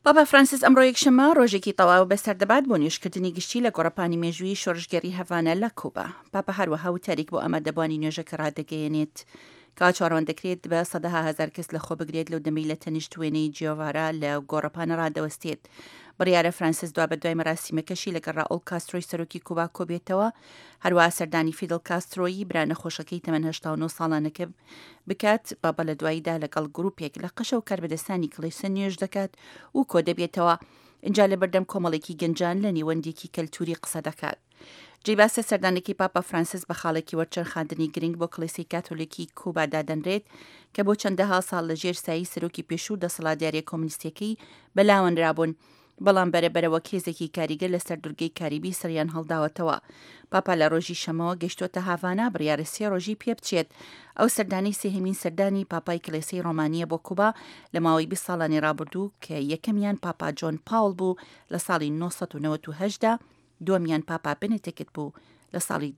پاپا فرانسیس ئەمڕۆ یەکشەممە ڕۆژێکی تەواو بەسەردەبات بۆ نوێژکردنی گشتی لە گۆڕەپانی مێژووی شۆڕژگەری هەڤانە لە کوبا. پاپا هەروەها وتاریک بۆ ئامادەبوانی نوێژەکە ڕادەگەیەنێت کە چاڕەوان دەکرێت بە سەدەها هەزار کەس لە خۆ بگرێت لەو دەمەی لە تەنیشت وێنەی جیۆڤارا لە گۆڕەپانە ڕادەوەستێت. بڕیارە فرانسیس دوا بە دوای مەراسیمەکەشی لەگەڵ ڕاؤڵ کاسترۆی سەرۆکی کوبا کۆبێتەوە، هەروەها سەردانی فیدل کاسترۆیی برا نەخۆشەکەی تەمەن 89 ساڵانەکە بکات. بابا لە دواییدا لەگەڵ گروپێک لە قەشە و کاربەدەستانی کڵێسە نوێژ دەکات و کۆ دەبێتەوە. اینجا لە بەردەم کۆمەڵێکی گەنجان لە نێوەندێکی کەلتوری قسە دەکات. جێباسە سەردانێکی پاپا فرانسیس بە خاڵێکی وەرچەند خاندنی گرنگ بۆ کڵێسەی کاتۆلیکی کوبا دادەنرێت کە بۆ چەندەها ساڵ لە ژێر سایی سەرۆکی پێشوو دەسەڵاتداریە کۆمونیستیەکەی بەلاوەنرابوون، بەڵام بەرەبەرەوە کێزێکی کاریگەر لەسەر دورگەی کاریبی سەریان هەڵداوەتەوە. پاپا لە ڕۆژی شەمەوە گەشتۆتە هاڤانە بڕیارە 3 ڕۆژی پێ بچێت. ئەو سەردانی سێهەمین سەردانی پاپای کڵێسەی ڕۆمانیە بۆ کوبا لە ماوەی 20 ساڵانی ڕابردوو کە یەکەمیان پاپا جۆن پاول بوو لە ساڵی 1998، دووەمیان پاپا بنێتێکت بوو لە ساڵی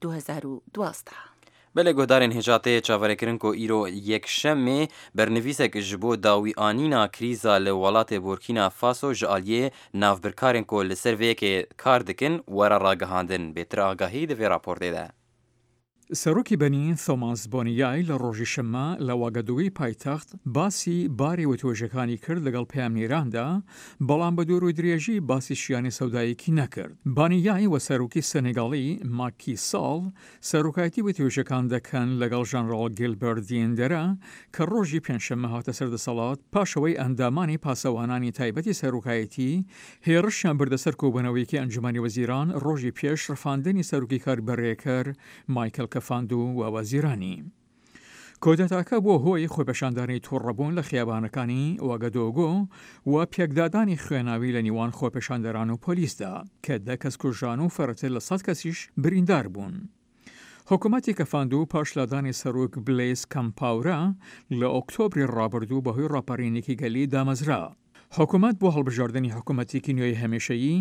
2012. بەلێ گۆدارên هێژاتەیە چاوەڕێکردن کۆ ئیرۆ یەکشەمێ بەرنڤیسێک ji بۆ داویئانîna krîza li welatê Burkîna Faso ji aliyê navbirkarên ku li ser vê yekê kar dikin were ragihandin. Bêtir agahî di vê raportê de. سەرۆکی بەنین تۆماس بۆنیای لە ڕۆژی شەممە لە واگەدووی پایتەخت باسی باری وتۆژەکانی کرد لەگەڵ پەیامنێراندا، بەڵام بە دوور و درێژی باسی شیانی سەودایەکی نەکرد. بانیای وە سەرۆکی سەنێگاڵی ماکی ساڵ سەرۆکایەتی وتۆژەکان دەکەن لەگەڵ ژەنڕاڵ گیلبەرت دیێندەرە کە ڕۆژی پێنجشەممە هاتە سەردەسەڵات پاشەوەی ئەندامانی پاسەوانانی تایبەتی سەرۆکایەتی هێرشیان بردەسەر کۆبوونەوەیەکی ئەنجومەنی وەزیران ڕۆژی پێش ڕفاندنی سەرۆکی کاربەڕێکەر مایکل کەفاندو و وەزیرانی. کۆدەتاکە بۆ هۆی خۆپێشاندانی تووڕەبوون لە خیابانەکانی واگەدۆگۆ و پێکدادانی خوێناوی لە نیوان خۆپێشاندەران و پۆلیسدا کە 10 کەس کوژان و فەرەتر لە 100 کەسیش بریندار بوون. حکوومەتی کەفاندو پاشلادانی سەرۆک بلیس کەمپاورە لە ئۆکتۆبری ڕابردوو بەهۆی ڕاپەڕینێکی گەلی دامەزرا. حکوومەت بۆ هەڵبژاردننی حکوومەتێکی نوێی هەمێشەیی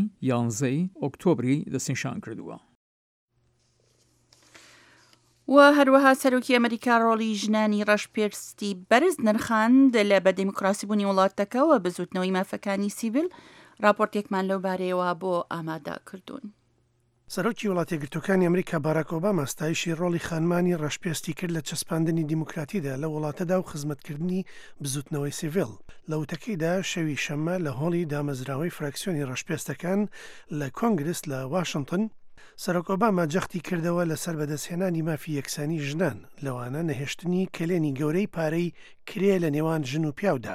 11 ئۆکتۆبری دەستنیشان کردووە. و هەروەها سەرۆکی ئەمریکا ڕۆڵی ژنانی ڕەشپێرستی بەرز نرخاند لە بە دموکراسی بوونی وڵاتەکەەوە بزوتنەوەی مافەکانی سیڤیل. راپۆرتێکمان لەو بارەیەوە بۆ ئامادە کردوون. سەرۆکی وڵاتی یەکگرتووەکانی ئەمریکا باراک ئۆباما ستایشی ڕۆڵی خانمانی ڕەشپێستی کرد لە چەسپاندنی دیموکراتیدا لە وڵاتەدا و خزمەتکردنی بزوتنەوەی سیڤیل. لە وتەکەیدا شەوی شەممە لە هۆڵی دامەزراوەی فراکسیۆنی ڕەشپێستەکان لە کۆنگرس لە واشنگتن، سەرۆک ئۆباما جەختی کردەوە لەسەر بەدەستهێنانی مافی یەکسانی ژنان، لەوانە نەهێشتنی کلێنی گەورەی پارەی کرێ لە نێوان ژن و پیاودا.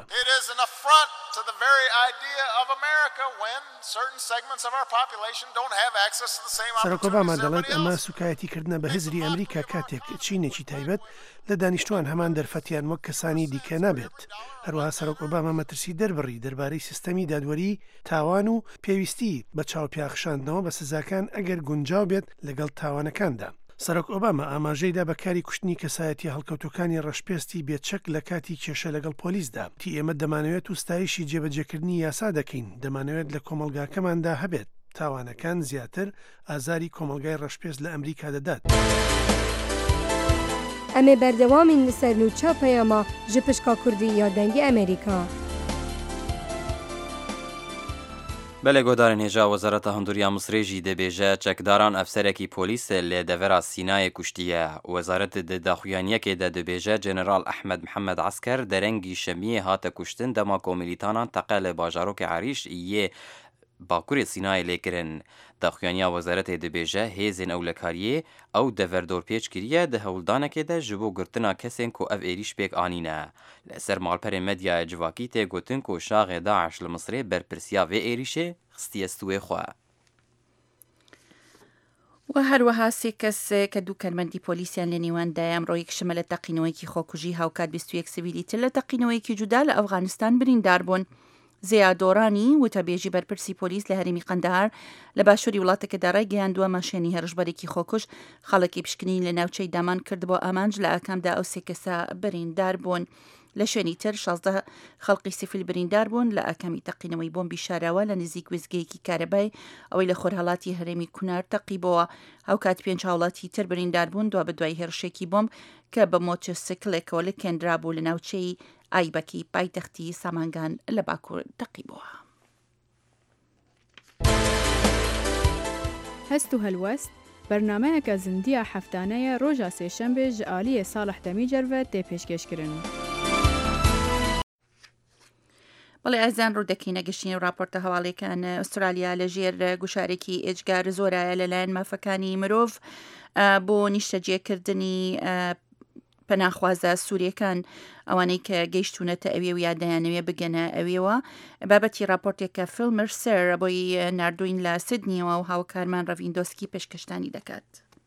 سەرۆک ئۆباما دەڵێت ئەمە سوکایەتیکردنە بە هزری ئەمریکا کاتێک چینێکی تایبەت لە دانیشتوان هەمان دەرفەتیان وەک کەسانی دیکە نابێت. هەروەها سەرۆک ئۆباما مەترسی دەربڕی دەربارەی سیستەمی دادوەری تاوان و پێویستی بە چاوپیاخشاندنەوە بە سزاکان ئەگەر گونجاو بێت لەگەڵ تاوانەکاندا. سەرۆک ئۆباما ئاماژەیدا بەکاری کوشتنی کەسایەتی هەڵکەوتەکانی ڕەشپێستی بێچەک لە کاتی کێشە لەگەڵ پۆلیسدا. تی ئێمە دەمانەوێت و ستایشی جێبەجێکردنی یاسا دەکەین، دەمانەوێت لە کۆمەلگاکەماندا هەبێت تاوانەکان زیاتر ئازاری کۆمەلگای ڕەشپێست لە ئەمریکا دەدات. ئەمێ بەردەوامین لەسەر نوچە پەیاما ji pişka Kurdî ya dengê Amerîka. بەلێ گۆدارên هێژا وەزارەتە هەندووریا مسرێژی دەبێژە چەکداران ئەفسەرێکی پۆلیس لێ دەڤێرا سینایە کوشتیە. وەزارەت داخوایانیەکێدا دەبێژە جێنەرال ئەحمەد محەممەد عەسکەر دەرەنگی شەمیە هاتە کوشتن دەما کۆمیلیتانان تەقە لە باژارۆکی عەریش یێ باکووری سینای لێکردن. داخوایانیا وەزارەتێ دەبێژە هێزên ئەولەکاریە ئەو دەڤەردۆر پێچکریە دە هەوڵدانەکێدا ji بۆ گرتنا کەسێن کو ئەv ێریش پێک ئانینە. لەسەر ماڵپەرێ مەدیایە civakî تێگوتن کو شاغێ داعش لە مسرێ بەرپرسیا vê êrişê xstiye stûyê xwe. و هەروەها 3 کەس کە دوو کارمەندی پۆلیسیان لە نێواندایە ئەمڕۆ یەکشەممە لە تەقینەوەیکی خۆکوژی هاوکات 21 سڤیلی تر لە تەقینەوەیکی جودا لە ئەفغانستان بریندار بوون. زیادۆرانی وتەبێژی بەرپرسی پۆلیس لە هەرێمی قەندەهار لە باشووری وڵاتەکەدا ڕایگەیاندووە ماشێنی هەڕژبەرێکی خۆکوژ خەڵکی پشکنین لە ناوچەی دامان کرد بۆ ئامانج لە ئاکامدا ئەو 3 کەسە بریندار بوون. لە شوێنی تر 16 خەڵقی سیفیل بریندار بوون لە ئاکامی تەقینەوەی بۆمبی شاراوە لە نزیک وێزگەیەکی کارەبای ئەوەی لە خۆرهەڵاتی هەرێمی کونار تەقیبەوە. هەوکات 5 هاوڵاتی تر بریندار بوون دوا بە دوای هێرشێکی بۆمب کە بە مۆتۆسیکلێکەوە لە کێنرا بوو لە ناوچەی ئایبەکی پایتەختی سامانگان لە باکوور تەقیبەوە. هەست و هەلوەست بەرنامەیەکە زندیە هەفتانەیە ڕۆژە سێشەمبێ ji aliyê Salih Demîcerve tê pêşkêşkirin. بەڵێ ئەزان ڕوودەکەی نەگەشتنی راپۆرتە هەواڵەکان ئوسترالیا لەژێر گوشارێکی ئێجگار زۆرایە لەلایەن مافەکانی مرۆڤ بۆ نیشتەجێکردنی پەناخوازە سووریەکان ئەوانەی کە گەیشتونەتە ئەوێ و یاددایانەوێ بگەنە ئەوێەوە بابەتی راپۆرتێکە فیلمرسەر بۆی نردوین لە سیدنیەوە و هاوکارمان ڕەڤیندۆسکی پێشکەشتانی دەکات.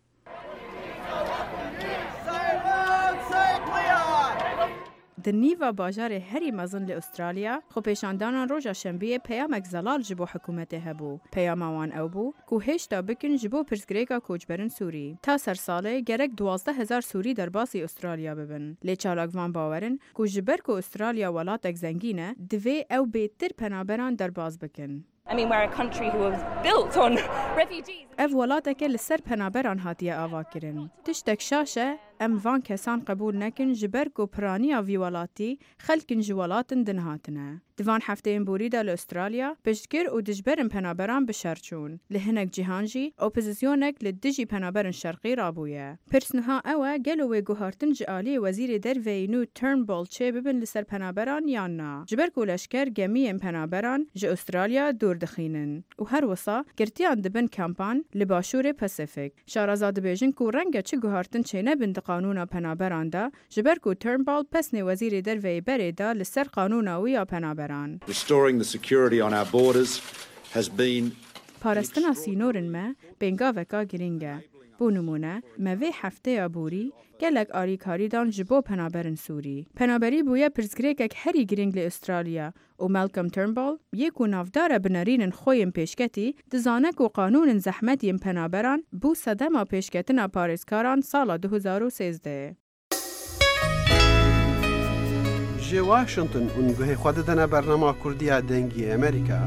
دنیڤا باژارê herî mezin li Astralya xwe pêşandana roja şembiyê peyamek zelal ji bo hikûmetê hebû. Peyama wan ew bû ku hêşta bikin ji bo pirsgirêka koçberin Sûrî. Ta ser salê gerek 12,000 Sûrî derbasî Astralya bibin. Lê çalakvan bawerin ku ji ber ku Astralya welatek zengîn e, divê ew bêtir penaberan derbas bikin. I mean, we're a country who was built on refugees. Ev welateke li ser penaberan hatiye avakirin. Tiştek şaş e, em van kesan qebûl nekin ji ber ku piraniya vî welatî xelkin ji welatin din hatine. Divan hefteyên borî de li Astralya, piştgir û dijberên penaberan bişerçûn. Li hinek cîhan jî, opozisyonek li dijî penaberên şerqî rabûye. Pirsniha ew e gelo wê guhartin ji aliyê Wezîrê Derveyî nû Turnbull çê bibin li ser penaberan yan na. Ji ber ku leşker gemiyên penaberan ji Astralya dûr dixînin. û her wisa girtiyan dibin kampan li Başûrê Pasifik. Şaraza dibêjin ku renge çi guhartin çê nebin di qanûna penaberan de, ji ber ku Turnbull pesnê Wezîrê Derveyî berê da li ser qanûna wî ya penaberan. Restoring the security on our borders has been Parastina sînorên me pêngaveka giring e. Bû nimûne, me vê hefteya borî gelek alîkarî dan ji bo penaberên Sûrî. Penaberî bûye pirsgirêkek herî giring li Astralya û Malcolm Turnbull yê ku navdara binarînên xwe yên pêşketî, dizane ku qanûnên zehmetiyên penaberan bû sedema pêşketina parêzkaran sala 2013. Ji Washington û guhê xwe didine bernama Kurdiya dengî Amerîka.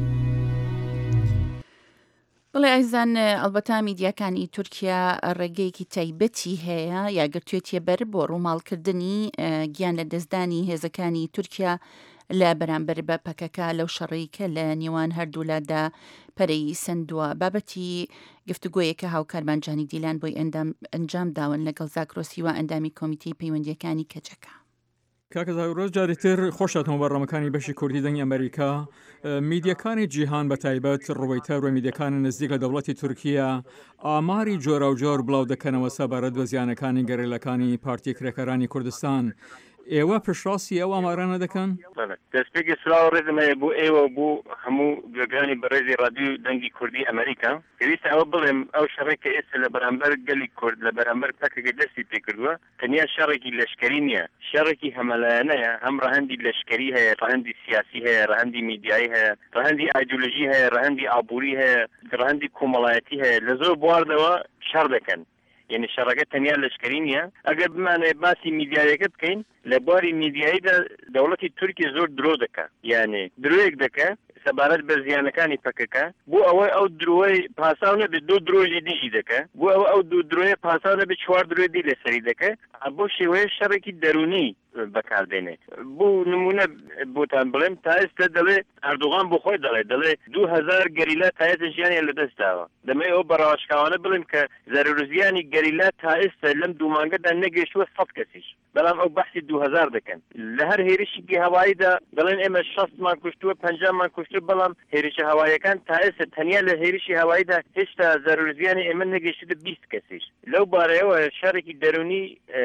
بڵێ ئەیزان ئەلبەتا میدیاکانی تورکیا ڕێگەیەکی تایبەتی هەیە یاگرتوێتیە بەر بۆ ڕووماڵکردنی گیان لە دەستدانی هێزەکانی تورکیا لە بەرامبەر بە پەکەکە لەو شەڕێکە لە نێوان هەردوولادا پەرەی سندووە بابەتی گفتوگۆیەکە هاوکارمان جانی دیلان بۆی ئەنجام داون لەگەڵ زاکرۆسی و ئەندامی کۆمیتەی پەیوەندیەکانی کەچەکە. کاکە زاورۆز جارێتر خۆشاتەوە بەڕەمەکانی بەشی کوردی دەنگی ئەمریکا میدیەکانی جیهان بە تایبەت ڕوەیتەر و میدیەکانی نزیک لە دەوڵەتی تورکیا ئاماری جۆرە و جۆر بڵاو دەکەنەوە سەبارەت بە زیانەکانی گەڕێلەکانی پارتی کرێکەرانی کوردستان. ئێوە پشڕاستی ئەو ئامارانە دەکەن؟ دەستپێکی سلااو ڕێزمەیە بۆ ئێوە بۆ هەموو گوێگانی بەڕێزی رادیو دەنگی کوردی ئەمریکا پێویستە ئەوە بڵێم ئەو شەڕێکە ئێستا لە بەرامبەر گەلی کورد لە بەرامبەر پەکەکە دەستی پێکردووە تەنیا شەڕێکی لەشکەری نییە شەڕێکی هەمەلایەنەیە هەم ڕەهەندی لەشکەری هەیە ڕەهەندی سیاسی هەیە ڕەهەندی میدیایی هەیە ڕەهەندی ئایدۆلۆژی هەیە ڕەهەندی ئابووری هەیە ڕەهەندی کۆمەڵایەتی هەیە لە زۆر بواردەوە شەڕ دەکەن یعنی شەڕەکە تەنیا لەشکەری نییە ئەگەر بمانێت باسی میدیایەکە بکەین لە بواری میدیاییدا دەوڵەتی تورکی زۆر درۆ دەکات یعنی درۆیەک دەکات سەبارەت بە زیانەکانی پەکەکە بۆ ئەوەی ئەو درۆی پاساو نەبێت دو درۆژی دیژی دەکە بۆ ئەو دوو درۆیە پاساو نەبێت چوار درۆی دی لەسەری دەکە بۆ شێوەیە شەڕێکی دەرونی بەکاردێنێت بۆ نمونە بۆتان بڵێم تا ئێستا دەڵێ ئەردوغان بۆ خۆی دەڵێ 2000 گەریلا تا ئێستا ژیانیان لەدەستداوە دەمەوێت ئەو بەڕاوەشکاوانە بڵێم کە زەرورزیانی گەریلا تا ئێستا لەم دوو مانگەدا نەگەیشتووە 100 کەسیش بەڵام ئەو بەحسی 2000 دەکەن لە هەر هێرشێکی هەواییدا دەڵێن ئێمە 60مان کوشتووە 50مان کوشتووە بەڵام هێرشە هەواییەکان تا ئێستا تەنیا لە هێرشی هەواییدا هێشتا زەرورزیانی ئێمە نەگەیشتووە 20 کەسیش لەو بارەیەوە شارێکی دەرونی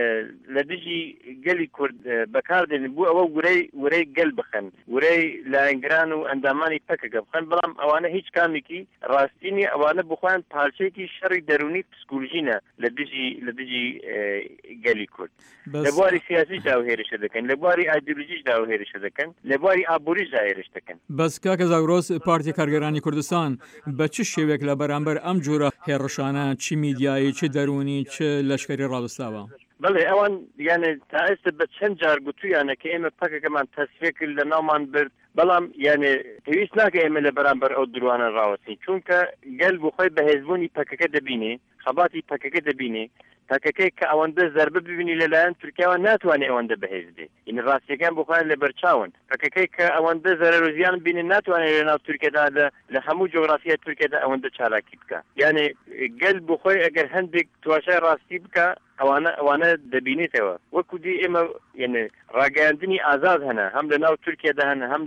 لە دژی گەلی کورد بەکاردێن بوو ئەوە ورەی گەل بخەن ورەی لایەنگران و ئەندامانی پەکەکە بخەن بەڵام ئەوانە هیچ کامێکی ڕاستینی ئەوانە بخۆیان پارچێکی شەڕی دەرونی پسکولژینە لە دژی گەلی کورد لە بواری سیاسیش داوهێرشە دەکەن لە بواری ئایدۆلۆژیش داوهێرشە دەکەن لە بواری ئابووریش داهێرش دەکەن بەس کاکە زاگرۆس پارتی کارگەرانی کوردستان بە چ شێوێک لە بەرامبەر ئەم جۆرە هێڕشانە چی میدیایی چ دەرونی چ لەشکری ڕاوەستاوە بەڵێ ئەوان یانە تا ئێستا بە چەند جار گوتویانە کە ئێمە پەکەکەمان تەسفیە کرد لە ناومان برد بەڵام یانێ پێویست ناکە ئێمە لە بەرامبەر ئەو دروانە ڕاوەستین چونکە گەل بۆ خۆی بەهێزبوونی پەکەکە دەبینێ خەباتی پەکەکە دەبینێ تاکەکەی کە ئەوەندە زەربە ببینی لەلایەن تورکیاوە ناتوانێت ئەوەندە بەهێز بێت ئینی ڕاستیەکان بخوایان لە بەرچاون تاکەکەی کە ئەوەندە زەرەر و زیان بینن ناتوانێت لە ناو تورکیادا لە هەموو جۆگرافیای تورکیادا ئەوەندە چالاکی بکە یعنی گەل بخۆی ئەگەر هەندێک تواشای ڕاستی بکە ئەوانە دەبینێتەوە وەکو دی ئێمە یعنی ڕاگەاندنی ئازاد هەنە هەم لە ناو تورکیادا هەنە هەم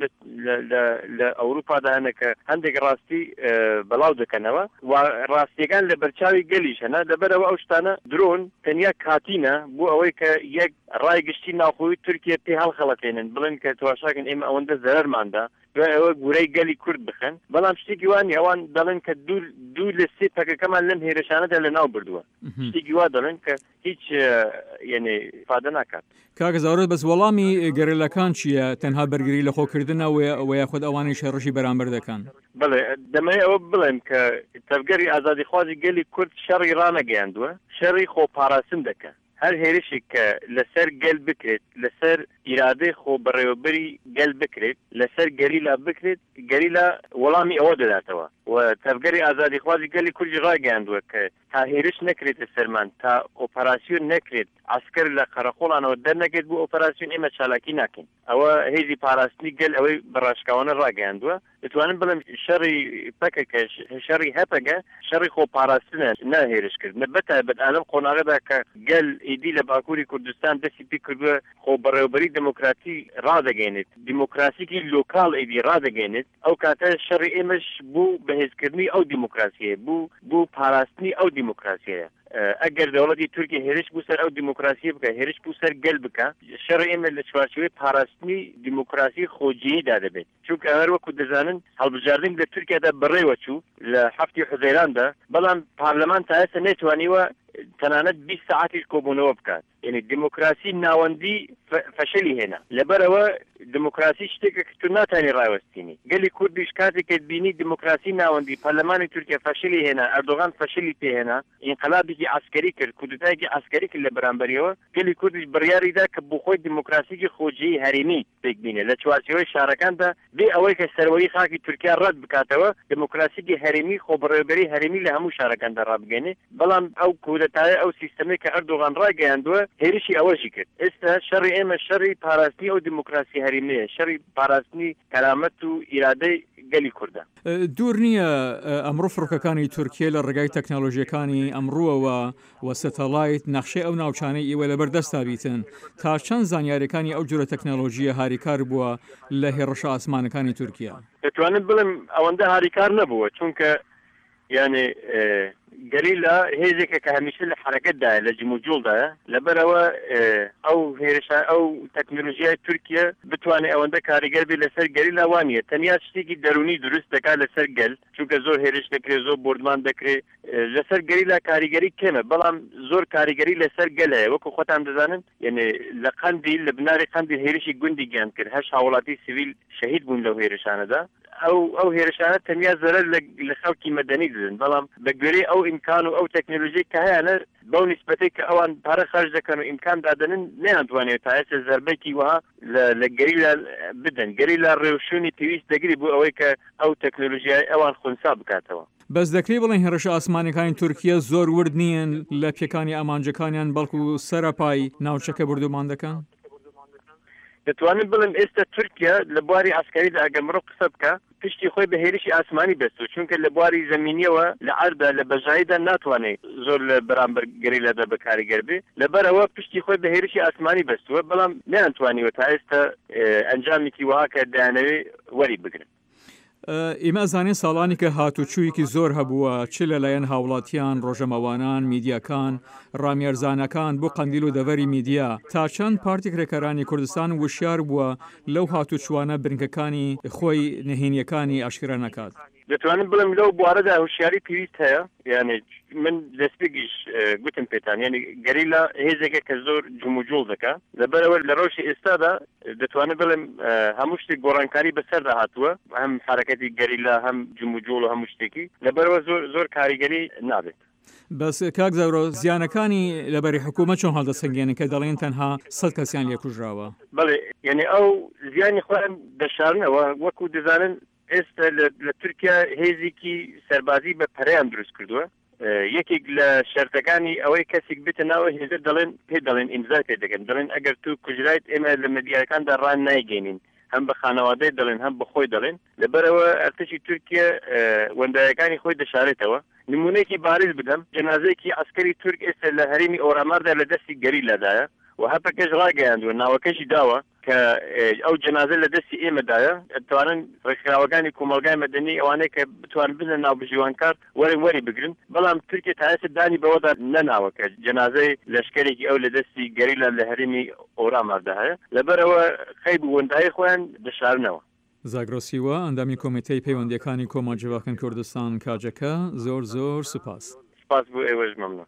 لە ئەوروپادا هەنە کە هەندێک ڕاستی بەڵاو دەکەنەوە و ڕاستیەکان لە بەرچاوی گەلیش هەنا لەبەرەوە ئەو شتانە درۆن تەنیا کاتینە بۆ ئەوەی کە یەک ڕای گشتی ناوخۆی تورکیا پێ هەڵخەڵەتێنن بڵێن کە تواشاکن ئێمە ئەوەندە زەرماندا دوای ئەوە گورەی گەلی کورد بخەن بەڵام شتێکی وانی ئەوان دەڵێن کە دوو لە سێ پەکەکەمان لەم هێرشانەدا لە ناو بردووە شتێکی وا دەڵێن کە هیچ یعنی فادە ناکات کاکە زاورۆ بەس وەڵامی گەرەلەکان چییە تەنها بەرگری لە خۆکردنەوە ئەوە یاخود ئەوانی شەڕژی بەرامبەر دەکەن بڵێ دەمەوێت ئەوە بڵێم کە تەفگەری ئازادیخوازی گەلی کورد شەڕی ڕانەگەیاندووە شەڕی خۆپاراستن دەکەن هەر هێرشێک کە لەسەر گەل بکرێت لەسەر ئیرادەی خۆ بەڕێوەبەری گەل بکرێت لەسەر گەریلا بکرێت گەریلا وەڵامی ئەوە دەداتەوە و تەفگەری ئازادیخوازی گەلی کوردی ڕاگەیاندووە کە تا هێرش نەکرێتە سەرمان تا ئۆپەراسیۆن نەکرێت عسکەر لە قەرەخۆڵانەوە دەرنەکرێت بۆ ئۆپەراسیۆن ئێمە چالاکی ناکەین ئەوە هێزی پاراستنی گەل ئەوەی بەڕاشکاوانە ڕاگەیاندووە دەتوانم بڵێم شەڕی پەکەکە شەڕی هەپەگە شەڕی خۆپاراستنە نەهێرشکرد بەتایبەت ئالەم قۆناغەدا کە گەل ئیدی لە باکووری کوردستان دەستی پێ کردووە خۆ بەڕێوەبەری دموکراسی ڕادەگەێنێت دیموکراسیکی لۆکاڵ ئیدی ڕادەگەێنێت ئەو کاتە شەڕی ئێمەش بوو بەهێزکردنی ئەو دیموکراسیە بوو پاراستنی ئەو دیموکراسیە ئەگەر دەوڵەتی تورکیا هێرش بوو سەر ئەو دیموکراسی بکە هێرش بوو سەر گەل بکە شەڕی ئێمە لە چوارچوەی پاراستنی دیموکراسی خۆجییدا دەبێت چونکە هەر وەکو دەزانن هەڵبژاردن لە تورکیادا بەڕێوە چوو لە هەفتی حوزەیراندا بەڵام پارلەمان تا ئێستا نەیتوانیوە تەنانەت 20 ساعتیش کۆبوونەوە بکات یعنی دیموکراسی ناوەندی فەشەلی هێنا لەبەرەوە دیموکراسی شتێکە کە تو ناتانی ڕایوەستینی گەلی کوردیش کاتێکت بینی دیموکراسی ناوەندی پەرلەمانی تورکیا فەشەلی هێنا ئەردۆغان فەشەلی پێهێنا ئینقلابێکی عسکەری کرد کودتایەکی عسکەری کرد لە بەرامبەریەوە گەلی کوردیش بڕیاریدا کە بۆ خۆی دیموکراسیکی خۆجیی هەرێمی پێکبینێ لە چوارچێوەی شارەکاندا بێ ئەوەی کە سەروەری خاکی تورکیا ڕەت بکاتەوە دیموکراسیکی هەرێمی خۆبڕێوەبەری هەرێمی لە هەموو شارەکاندا ڕابگەنێ بەڵام ئەو کودتایە ئەو سیستەمێک کە ئەردۆغان ڕاگەیاندووە هێرشی ئەوەشی کرد ئێستا شەڕی ئێمە شەڕی پاراستنی ئەو دیموکراسی هەرێمیە شەڕی پاراستنی کەرامەت و ئیرادەی گەلی کوردە دوور نییە ئەمڕۆ فڕۆکەکانی تورکیا لە ڕێگای تەکنۆلۆژیەکانی ئەمڕووەوە و سەتەلایت نەخشەی ئەو ناوچانەی ئێوە لەبەردەستا بیتن تا چەند زانیاریەکانی ئەو جۆرە تەکنۆلۆژیە هاریکار بووە لە هێڕشە ئاسمانەکانی تورکیا دەتوانم بڵێم ئەوەندە هاریکار نەبووە چونکە یعنی گەلیلا هێزێکە کە هەمیشە لە حرەکەتدایە لە جموجوڵدایە لەبەرەوە ئەو هێرشە ئەو تەکنۆلۆژیای تورکیا بتوانێت ئەوەندە کاریگەر بێت لەسەر گەلیلا وانیە تەنیا شتێکی دەرونی دروست دەکات لەسەر گەل چونکە زۆر هێرش دەکرێت زۆر بردمان دەکرێت لەسەر گەلیلا کاریگەری کێمە بەڵام زۆر کاریگەری لەسەر گەلەیە وەکو خۆتان دەزانن یعنی لە قەندیل لە بناری قەندیل هێرشی گوندی گیان کرد 8 هاوڵاتی سیڤیل شەهید بوون لەو هێرشانەدا ئەو هێرشانە تەنیا زەرەر لە خەڵکی مەدەنی دەدەن بەڵام بە گوێرەی ئەو ئیمکان و ئەو تەکنۆلۆژی کە هەیەە بەو نیسبەتەی کە ئەوان پارە خەرج دەکەن و ئیمکان دادەنن نەیانتوانێت تا ئێستا زەربەیەکی وها لە گەریلا بدەن گەریلا ڕێوشوونی پێویست دەگری بۆ ئەوەی کە ئەو تەکنۆلۆژیای ئەوان خونسا بکاتەوە بەس دەکرێت بڵێن هێرشە ئاسمانەکانی تورکیا زۆر ورد نییەن لە پێکانی ئامانجەکانیان بەڵکو سەرپای ناوچەکە بردومان دەکەن دەتوانم بڵێم ئێستا تورکیا لە بواری عسکەریدا ئەگەر مرۆ قسە بکە پشتی خۆی بە هێرشی ئاسمانی بەستوو چونکە لە بواری زەمینیەوە لە عەردا لە بەژایدا ناتوانێت زۆر لە بەرامبەر گەریلادا بەکاریگەر بێ لەبەرەوە پشتی خۆی بە هێرشی ئاسمانی بەستووە بەڵام نەیانتوانیوە تا ئێستا ئەنجامێکی وها کە دایانەوێ وەری بگرن ئێمە زانین ساڵانی کە هاتوچوویەکی زۆر هەبووە چ لەلایەن هاوڵاتیان ڕۆژەمەوانان میدیاکان ڕامێرزانەکان بۆ قەندیل و دەڤەری میدیا تا چەند پارتی کرێکەرانی کوردستان وشیار بووە لەو هاتوچوانە برنگەکانی خۆی نهێنیەکانی ئاشکرا نەکات دەتوانم بڵم لەو بوارەدا هوشیاری پێویست هەیە یعنی من دەستپێکیش گوتم پێتان یعنی گەریلا هێزێکە کە زۆر جموجوڵ دەکە لەبەرەوە لە ڕۆژی ئێستادا دەتوانم بڵم هەموو شتێک گۆڕانکاری بەسەردا هاتووە هەم حرەکەتی گەریلا هەم جموجوڵ و هەموو شتێکی لەبەرەوە زۆر کاریگەری نابێت بەس کاک زەورۆ زیانەکانی لەبەری حکوومەت چۆن هەڵدەسەنگێنن کە دەڵێن تەنها 100 کەسیان لێکوژراوە بەڵێ یعنی ئەو زیانی خۆیان دەشارنەوە وەکو دەزانن ئێستا لە تورکیا هێزێکی سەربازی بە پەرەیان دروست کردووە یەکێک لە شەرتەکانی ئەوەی کەسێک بتەناوە هێزە دەڵێن ئیمزا پێ دەکەن دەڵێن ئەگەر تو کوژرایت ئێمە لە مەدیارەکاندا ڕان نایگەینین هەم بە خانەوادەی دەڵێن هەم بەخۆی دەڵێن لەبەرەوە ئەرتشی تورکیا وەندایەکانی خۆی دەشارێتەوە نمونەیەکی بارز بدەم جەنازەیەکی عسکەری تورک ئێستا لە هەرێمی ئۆراماردا لە دەستی گەریلادایە و هەپەکەش ڕاگەیاندووە ناوەکەشی داوە کە ئەو جەنازە لە دەستی ئێمەدایە ئەتوانن ڕێکخراوەکانی کۆمەلگای مەدەنی ئەوانەیە کە بتوانن بزنە ناو بژیوانکار وەری بگرن بەڵام تورکیا تا ئێستا دانی بەوەدا نەناوە کە جەنازەی لەشکرێکی ئەو لە دەستی گەریلا لە هەرێمی ئۆراماردا هەیە لەبەرەوە خەیب وەندایی خۆیان دەشارنەوە. زاگرۆسیوە ئەندامی کۆمیتەی پەیوەندیەکانی کۆمە جوواکن کوردستان کاجەکە زۆر سوپاس بۆ ئێوەش مەمنون.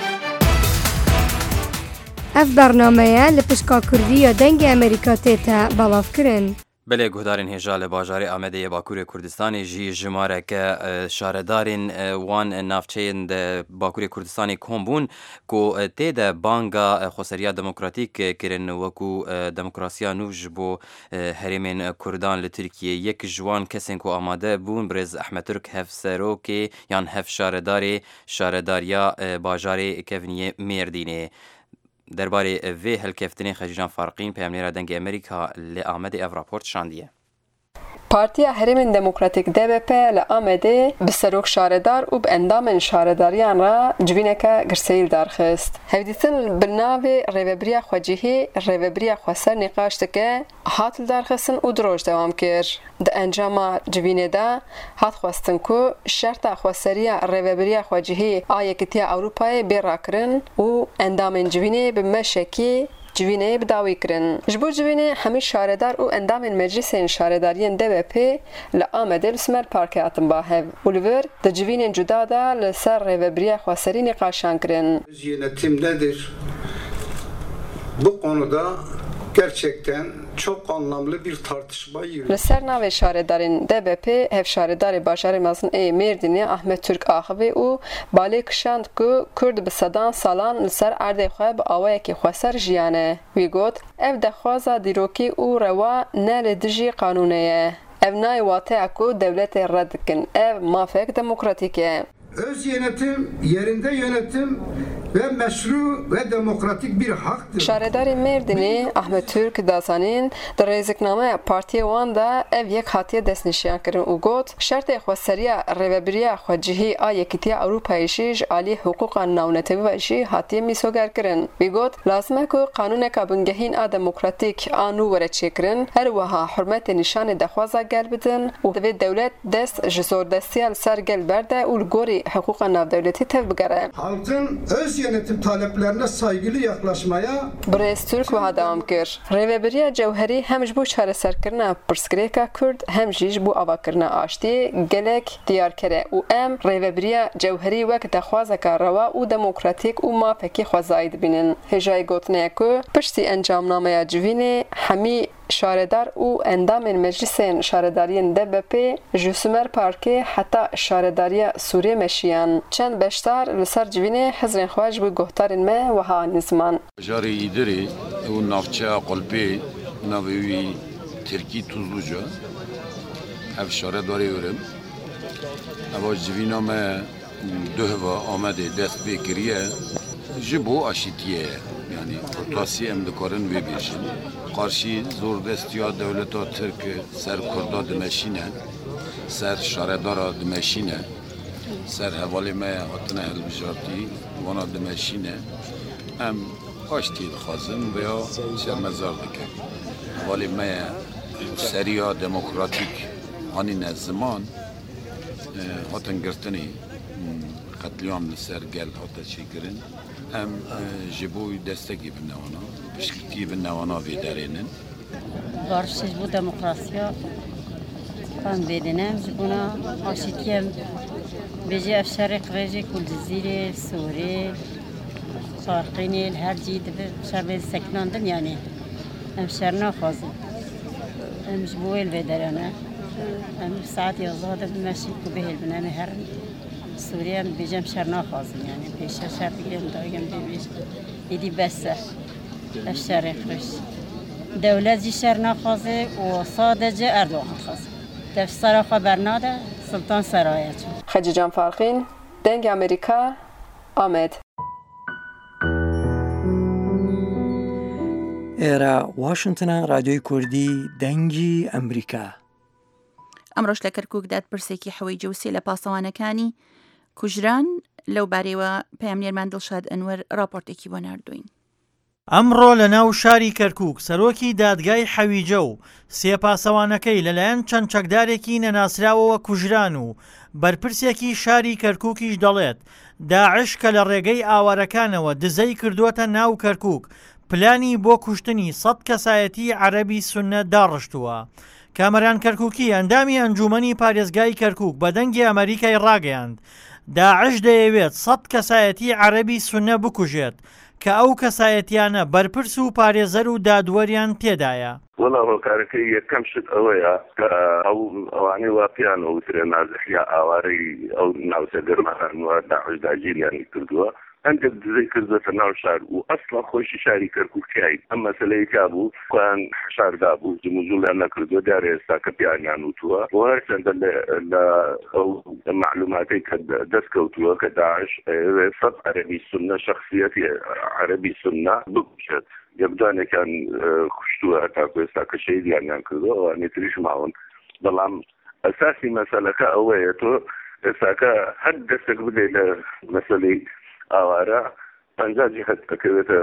ئەف بەرنامەیە لە پشکا کوردی یا دەنگی ئەمریکا تێتە بەڵاوکردن. بەلێ گوهدارên هێژا لە باژارê Amedê Bakurê Kurdistanê jî ji mareke şaredarên wan navçeyên de Bakurê Kurdistanê kom bûn ku tê de banga xweseriya demokratîk kirin wekû demokrasiya nû ji bo herêmên Kurdan li Tirkiyê yek ji wan kesên ku amade bûn Birêz Ehmed Türk hevserokê yan hev şaredarê şaredariya bajarê Kevniyê Mêrdînê. درباره وی هلکفتنی خجیجان فارقین پیامنیرا دنگ امریکا لی آمده اف راپورت شاندیه. پارتیا هرمین دموکراتیک DBP ل آمده به سروک شاردار و به اندام شارداریان را جوینکا گرسیل دارخست. هفدیتن بناوی ریوبریا خواجهی ریوبریا خواسر نقاش که هاتل دارخستن و دروج دوام کر. د انجام جوینه دا هات خواستن کو شرط خواسریا ریوبریا خواجهی آیکتی اروپای بیراکرن و اندام جوینه به مشکی جوینه بداوی کرن. جبو جوینه همی شاردار و اندام مجلس شارداریان DBP لآمده لسمر پارک اتم باهب. ولور د جوینه جدا دا لسر ریوبریا خواسری نقاشان کرن. Yönetim nedir? Bu konuda gerçekten çok anlamlı bir tartışma yürüyor. لسر ناو شاردارین DBP هف شاردار باجار مازن مردینی احمد ترک آخوی و بالی کشاند که کرد به صدان سالان لسر ارده خواه به آوه که خواسر جیانه. وی گوت اف دخوازا دیروکی و روا نل دجی قانونه. اف نای واته اکو دولت رد کن. اف مافک دموکراتیکه. Öz yönetim, yerinde yönetim ve meşru ve demokratik bir haktır. شارداری مردینی احمد ترک دازانین در رزقنامه پارتی وان دا اف یک خاطیه دست نشان کردن و گوت شرط خواسریا ریوبریا خواجهی آیکتی اروپایشی عالی حقوق ناونتوی وشی حتی میسوگر کردن. بی گوت لازمه که قانون کابنگهین دموکراتیک آنو ورد چکرن هر وها حرمت نشان دخوازا گل بدن و دوی دولت دست جزور دستیال سر گل برده و لگوری حقوق ناودولتی تف بگره. Halkın öz yönetim taleplerine saygılı yaklaşmaya برئیس ترک و هدام کر. ریوبریا جوهری همش بو چاره سر کرنا پرسکریکا کرد همجیش بو آوا کرنا آشتی گلک دیار کره و ام ریوبریا جوهری وقت دخوازه که روا و دموکراتیک و ما پکی خوازاید بینن. هجای گوتنه که پشتی انجام نامه جوینه همی شاردار و اندام مجلس شارداریان DBP جسمر پارکی حتی شارداری سوریه مشیان چند بشتر لسر جوینه حزرین خواج بو گهتارین ما و ها نزمان جاری ایدری و نافچه قلبی نوی ترکی تuzluca ev şaredari verim ev jivina me dehva amade dest bekiriye ji bo aşitiye yani ortası em dikarin ve bejin karşı zor destiya devleta Türk ser Kurda demeşine ser şaredara demeşine ser hevali me hatına helbijarti vana demeşine em aşti dixwazin veya şermezar dikin hevali me seriya demokratik hanine zaman hatin girtini qetlyam li ser gel hata çekirin em ji bo destekî bin newana piştî bin newana vê derênin barışçı bu demokrasiya ben bedinem ji buna aşitiyem bêjî ev şerê qirêjê ku li Zîrê Sûrê Farqînê her cî dibe şerbê sekinandin yani em şer naxwazin em ji bo wê li vê derê ne em saet 11 de bimeşî ku bihêl bin em ê herin Sûriye em bêjem şer naxwazin yani pêşe şer digirem dayem bêbî êdî bes e ev şerê qirêj devlet jî şer naxwaze û sadece Erdoğan dixwaze dev sera xwe bernade Sultan Seraya çû خجیجان فارقین دنگ ئەمریکا ئامێد. ئێرە واشنگتنە رادیۆی کوردی دەنگی ئەمریکا. ئەمڕۆژ لە کەرکووک دادپرسێکی حەوەی جەوسێ لە پاسەوانەکانی کوژران لەو بارەیەوە پەیامنێرمان دڵشاد ئەنوەر راپۆرتێکی بۆ ناردوین. ئەمڕۆ لە ناو شاری کەرکووک سەرۆکی دادگای حەویجە و سێ پاسەوانەکەی لەلایەن چەند چەکدارێکی نەناسراوەوە کوژران و بەرپرسێکی شاری کەرکووکیش دەڵێت داعش کە لە ڕێگەی ئاوارەکانەوە دزەی کردووەتە ناو کەرکووک پلانی بۆ کوشتنی 100 کەسایەتی عەرەبی سوننە داڕشتووە. کامەران کەرکووکی ئەندامی ئەنجومەنی پارێزگای کەرکووک بە دەنگی ئەمریکای ڕاگەیاند داعش دەیەوێت 100 کەسایەتی عەرەبی سوننە بکوژێت کە ئەو کەسایەتیانە بەرپرس و پارێزەر و دادوەریان تێدایە. وڵا هۆکارەکەی یەکەم شت ئەوەیە کە ئەوانەی واپیانەوە وترێ نازحیا ئاوارەی ئەو ناوچە گەرمانوە داعش داگیریانی کردووە هەندێک دزەی کردوێتە ناو شار و ئەسڵا خۆشی شاری کەرکووکیایی ئەم مەسەلەی کابوو خۆیان شاردا بوو جموزولیان نەکردووە دیارە ئێستا کە پیانیان وتووە و هەرچەندە لە ئەو معلوماتەی کە دەستکەوتووە کە داعش 100 عەرەبی سوننە شەخصیەتی عەرەبی سوننە بکوشێت یەکدانێکیان خوشتووە هەتاکو ئێستا کە شەیدیانیان کردووە ئەوانەی تریش ماون بەڵام ئەساسی مەسەلەکە ئەوەیە تۆ ئێستاکە هەر دەستێک بدەیت لە مەسەلەی ئاوارە ئەنجاجی هەتەکەوێتە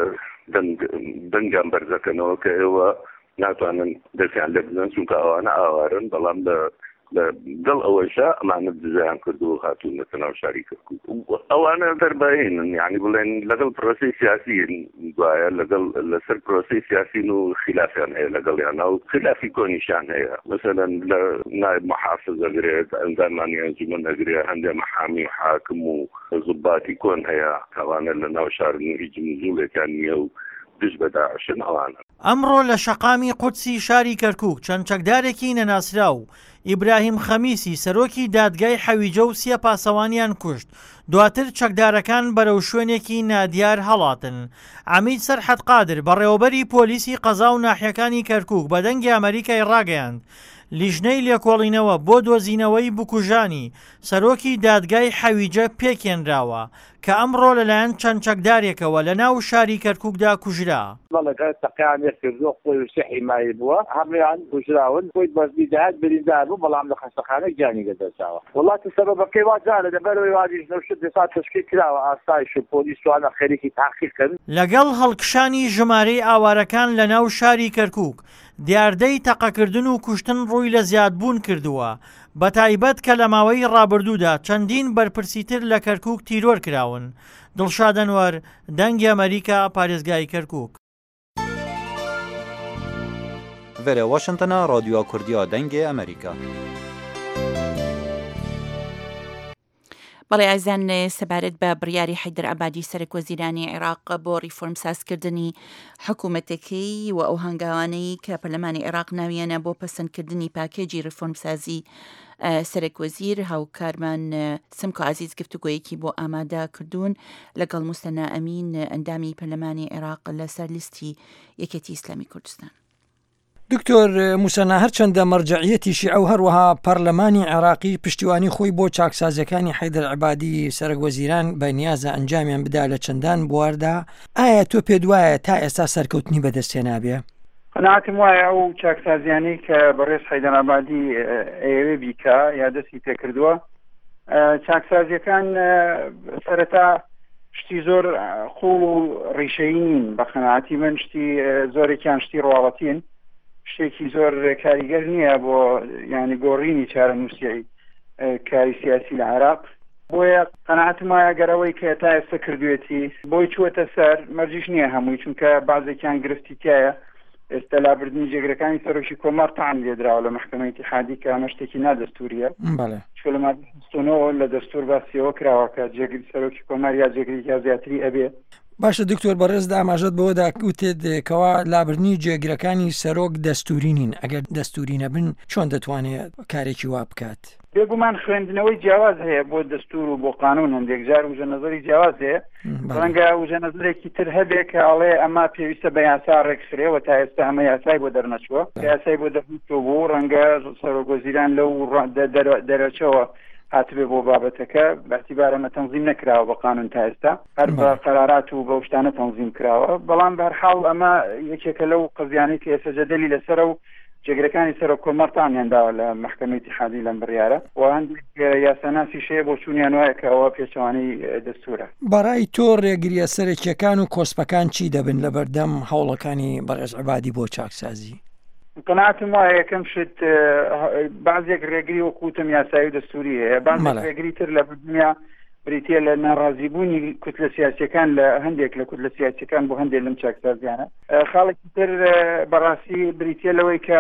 دەنگیان بەرزەکەنەوە کە ئێوە ناتوانن دەستیان لێ بزنن چونکە ئەوانە ئاوارن بەڵام لە دڵ ئەوەشە ئەمانە دزیان کردو و هاتوونەتە ناو شاری کەرکووک ئەوانە دەرباینن یعنی بڵێن لەگەڵ پرۆسەی سیاسین دوایە لەسەر پرۆسەی سیاسین و خلافیان هەیە لەگەڵیان و خلافی کۆنیشان هەیە مثلا لە نایب محافظ ئەگرێت ئەنجامانی ئەنجومەن ئەگرێت هەندێک محامی و حاکم و زوباتی کۆن هەیە ئەوانە لە ناو شار هیچ نزوڵێکیان نییە و دژ بە داعشن ئەوانە. ئەمڕۆ لە شەقامی قودسی شاری کەرکووک چەند چەکدارێکی نەناسرا و ئیبراهیم خەمیسی سەرۆکی دادگای حەویجە و سێ پاسەوانیان کوشت دواتر چەکدارەکان بەرەو شوێنێکی نادیار هەڵاتن. عەمید سەرحەد قادر بەڕێوەبەری پۆلیسی قەزا و ناحیەکانی کەرکووک بە دەنگی ئەمریکای ڕاگەیاند لیژنەی لێکۆڵینەوە بۆ دۆزینەوەی بکوژانی سەرۆکی دادگای حەویجە پێکێنراوە کە ئەمڕۆ لەلایەن چەند چەکدارێکەوە لە ناو شاری کەرکووکدا کوژرا. بەڵێ تەقیانێت کردو خۆی و سەحی مای بووە هەمویان کوژراون خۆی بەزمی دەهات بریندار بوو بەڵام لە خەستەخانە گیانی لەدەستاوە. وڵاتی سەبەبەکەی وازانە لەبەرەوەی واجیژنە شت دەسات تشکیل کراوە ئاسایش و پۆلیس توانە خەریکی تاقیقکردن. لەگەڵ هەڵکشانی ژمارەی ئاوارەکان لە ناو شاری کەرکووک دیاردەی تەقەکردن و کوشتن ڕووی لە زیادبوون کردووە بە تایبەت کە لە ماوەی ڕابردوودا چەندین بەرپرسیتر لە کەرکووک تیرۆر کراون. دڵشاد ئەنوەر دەنگی ئەمریکا پارێزگای کەرکووک. Vere Washington'a Radyoya Kurdiya dengê Amerîka. بەڵێ ئازان سەبارەت بە بڕیاری حەیدەر عەبادی سەرۆکوەزیرانی عێراق بۆ ریفۆرمسازکردنی حکوومەتەکەی و ئەو هەنگاوانەی کە پەرلەمانی عێراق ناویانە بۆ پەسەندکردنی پاکێجی ریفۆرمسازی سەرۆکوەزیر هاوکارمان سمکۆ عەزیز گفتوگۆیەکی بۆ ئامادە کردوون لەگەڵ موستەنا ئەمین ئەندامی پەرلەمانی عێراق لەسەر لیستی یەکێتی ئیسلامی کوردستان. دکتۆر موسەنا هەرچەندە مەرجەعیەتی شیعە و هەروەها پەرلەمانی عێراقی پشتیوانی خۆی بۆ چاکسازەکانی حەیدەر عەبادی سەرۆکوەزیران بە نیازە ئەنجامیان بدا لە چەندان بواردا ئایا تۆ پێت وایە تا ئێستا سەرکەوتنی بەدەستهێنابێ؟ قەناعەتم وایە ئەو چاکسازیانەی کە بەڕێز حەیدەر عەبادی ئەیەوێ بیکا یا دەستی پێکردووە چاکسازیەکان سەرەتا شتی زۆر خوڵ و ڕیشەیی نین بە قەناعەتی من شتی زۆرێکیان شتی ڕواڵەتین شتێکی زۆر کاریگەر نییە بۆ ینی گۆڕینی چارەنووسیایی کاری سیاسی لە عێراق بۆیە قەناعەتم وایە گەرەوەی کە تا ئێستا کردوێتی بۆی چووەتە سەر مەرجیش نییە هەمووی چونکە بازێکیان گرفتی تایە ئێستا لابردنی جێگرەکانی سەرۆکی کۆمار تاان لێدراوە لە محکەمەی اتحادی کە ئەمە شتێکی نادەستوریە چۆ لە مادەستونەوە لە دەستور باسیەوە کراوە کە جێگری سەرۆکی کۆمار یا جێگری یا زیاتری ئەبێ. باشە دکتۆر بەڕێزدا ئاماژەت بەوەدا وتێت کەوا لابردنی جێگرەکانی سەرۆک دەستوری نین ئەگەر دەستوری نەبن چۆن دەتوانێت کارێکی وا بکات؟ بێگومان خوێندنەوەی جیاواز هەیە بۆ دەستور و بۆ قانون هەندێک جار وجە نەزەری جیاواز هەیە ڕەنگە وجە نەزرێکی تر هەبێ کە ئەڵێ ئەمە پێویستە بە یاسا ڕێکخرێەوە تا ئێستا هەمە یاسای بۆ دەرنەچووە یاسای بۆ دەرنەچووە بۆ ڕەنگە سەرۆکوەزیران لەو دەرەچەوە هاتبێ بۆ بابەتەکە بەعتیبارەمە تەنظیم نەکراوە بە قانون تا ئێستا هەر بە قەرارات و بە شتانە تەنظیم کراوە بەڵام بەرحاڵ ئەمە یەکێکە لەو قەزیانەی کە ئێستا جەدەلی لەسەرە و جێگرەکانی سەر کۆمەڵتانیانداوە لە محکەمەی اتحادی لەم بڕیارە و هەندێک یاساناسی شەیە بۆ چوونیان وایە کە ئەوە پێچەوانەی دەستورە. بەڕای تۆ ڕێگریە سەرکیەکان و کۆسپەکان چی دەبن لە بەردەم هەوڵەکانی بەڕێز عیبادی بۆ چاکسازی؟ قەناعەتم وایە یەکەم شت بەعضێک ڕێگری وەکوتم یاسایی و دەستوری هەیە بەعضێک ڕێگری تر لە دنیا بریتە لە ناڕازیبوونی کوتلە سیاسیەکان لە هەندێک لە کوتلە سیاسیەکان بۆ هەندێک لەم چاکسازیانە خاڵێکی تر بەڕاستی بریتە لەوەی کە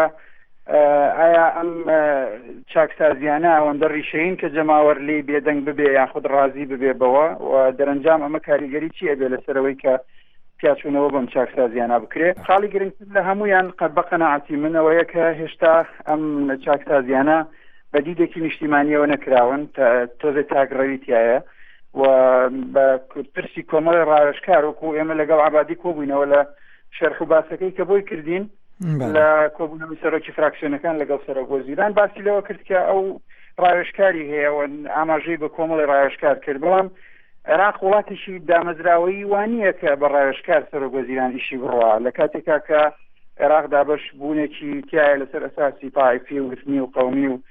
ئایا ئەم چاکسازیانە ئەوەندە ڕیشەین کە جەماوەر لی بێدەنگ ببێ یاخود ڕازی ببێ بەوە و دەرەنجام ئەمە کاریگەری چی ئەبێ لەسەرەوەی کە پیاچوونەوە بەم چاکسازیانە بکرێ خاڵی گرنگتر لە هەمویان بە قەناعەتی منەوەیە کە هێشتا ئەم چاکسازیانە بە دیدێکی نیشتیمانیەوە نەکراون تۆزێ تاگڕەویتایە و بە پرسی کۆمەڵی ڕاوێژکار وەکو ئێمە لەگەڵ عیبادی کۆبووینەوە لە شەرح و باسەکەی کە بۆی کردین لە کۆبوونەوەی سەرۆکی فراکسیۆنەکان لەگەڵ سەرۆکوەزیران باسی لەوە کرد کە ئەو ڕاوێژکاری هەیە و ئاماژەی بە کۆمەڵی ڕاوێژکار کرد بەڵام عێراق وڵاتێکی دامەزراوەی وانییە کە بە ڕاوێژکار سەرۆکوەزیران ئیشی بڕوا لە کاتێکا کە عێراق دابش بوونێکی تایە لەسەر ئەساسی تایفی و وتنی و قەومی و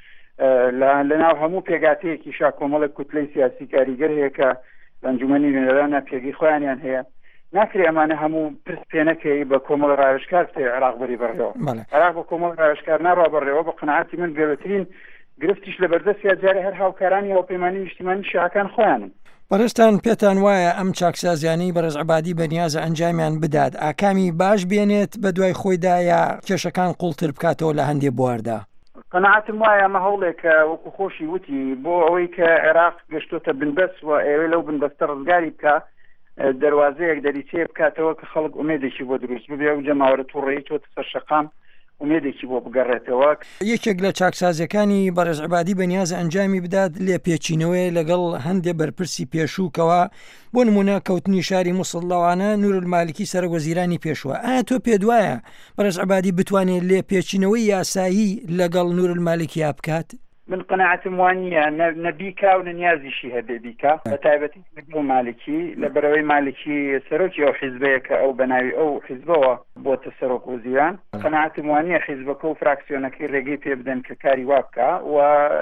لەناو هەموو پێگاتەیەکی کۆمەڵە کوتلەی سیاسی کاریگەر هەیە کە ئەنجومەنی نوێنەرانە پێگەی خۆیانیان هەیە ناکرێ ئەمانە هەموو پرس پێنەکەی بە کۆمەڵ ڕاوێژکار تێ عێراق بەری بڕێەوە عێراق بە کۆمەڵ ڕاوێژکار ناڕوا بڕێەوە بە قەناعەتی من گەورەترین گرفتیش لە بەردەستیا جارێ هەر هاوکارانی ئەوپەیمانی نیشتیمانی شیعەکان خۆیانن. بەڕێستان پێتان وایە ئەم چاکسازیانی بەڕێز عیبادی بەنیازە ئەنجامیان بدات ئاکامی باش بێنێت بە دوای خۆیدا یا کێشەکان قوڵتر بکاتەوە لە هەندێک بواردا؟ قەناعەتم وایە ئەمە هەوڵێکە وەکو خۆشی وتی بۆ ئەوەی کە عێراق گەشتۆتە بنبەست و ئێوە لەو بنبەستە ڕزگاری بکە دەواازەیەک دەریچەیە بکاتەوە کە خەڵک ئومێدێکی بۆ دروست ببێ و جەماوەرە تووڕێی چۆتە سەر شەقام ئومێدێکی بۆ بگەڕێتەوە. یەکێک لە چاکسازیەکانی بەڕێز عیبادی بەنیازە ئەنجامی بدات لێ پێچینەوەی لەگەڵ هەندێک بەرپرسی پێشووکەوە بۆ نمونە کەوتنی شاری مووسڵ لەوانە نورالمالکی سەرۆکوەزیرانی پێشووە ئایا تۆ پێ دوایە بەڕێز عیبادی بتوانێت لێ پێچینەوەی یاسایی لەگەڵ نورالمالکی بکات؟ من قەناعەتم وانە نەبیکا و نەنیازیشی هەبێ بیکە بە تایبەتی لەگەڵ مالکی لە بەرەوەی مالکی سەرۆکی ئەو حیزبەیە کە ئەو بەناوی ئەو حیزبەوە بۆتە سەرۆکوەزیران قەناعەتم وانە حیزبەکە و فراکسیۆنەکەی ڕێگەی پێ بدەن کە کاری وا بکە و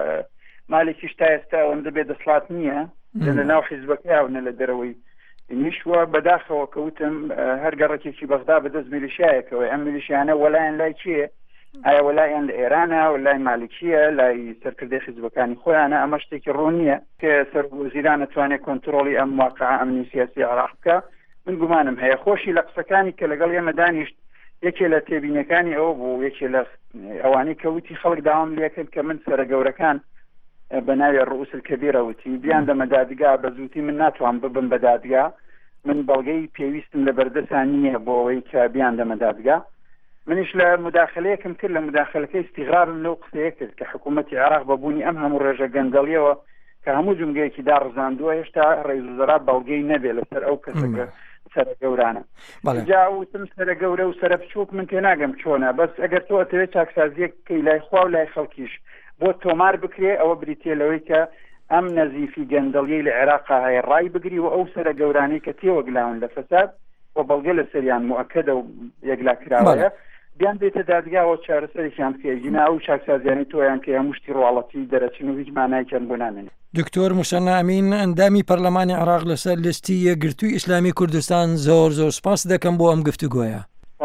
مالکیش تا ئێستا ئەوەندە بێ دەسڵات نییە لە ناو حیزبەکە یاونە لە دەرەوەی نیشوە بەداخەوە کەوتم هەر گەڕێکێکی بەغدا بەدەست میلیشیایەکەوە ئەم میلیشیانە وەلایەن لای چیە؟ ئایا وەلایەن لە ئێرانە و لای مالکیە لای سەرکردەی حیزبەکانی خۆیانە ئەمە شتێکی ڕوونیە کە سەرۆکوەزیران نەتوانێت کۆنتڕۆڵی ئەم واقعە ئەمنی سیاسی عێراق بکە. من گومانم هەیە خۆشی لە قسەکانی کە لەگەڵ ئێمە دانیشت یەکێ لە تێبینەکانی ئەوە بوو یەکێ لە ئەوانەی کەوتی خەڵک داوام لێکرد کە من سەرگەورەکان بە ناوی ڕئوس الکەبیرە وتی بیان دەمە دادگا بە زووتی من ناتوان ببم بە دادگا من بەڵگەی پێویستم لە بەردەسان نییە بۆ ئەوەی کە بیان دەمە دادگا. منیش لە مداخلەیەکم کرد لە مداخلەکەی استیغرارم لەو قسەیە کرد کە حکوومەتی عێراق بەبوونی ئەم هەموو ڕێژە گەندەڵیەوە کە هەموو جمگەیەکی داڕزاندووە هێشتا ڕێز وزەرا بەڵگەی نەبێ لەسەر ئەو کەسەکە سەرگەورانە جاوتم سەرگەورە و سەرە بچووک من تێ ناگەم چۆنە بەس ئەگەر تۆ ئەتەوێت چاکسازیەک کەی لای خوا و لای خەڵکیش بۆ تۆمار بکرێ ئەوە بریتێ لەوەی کە ئەم نەزیفی گەندەڵیەی لە عێراقا هەیە ڕای بگری و ئەو سەرە گەورانەی کە تێوەگلاون لە فەساد و بەڵگە لە سەریان موەکەدە و یەکلاکراوەیە بیان بێتە دادگاوە چارەسەرێکیان بکەینا ئەو چاکسازیانی تۆیان کە هەمووشتی ڕواڵەتی دەرەچین و هیچ مانایکیان بۆ نامێنێت. دکتۆر موسەنا ئەمین ئەندامی پەرلەمانی عێراق لەسەر لیستی یەکگرتووی ئیسلامی کوردستان زۆر سپاس دەکەم بۆ ئەم گفتوگۆیە.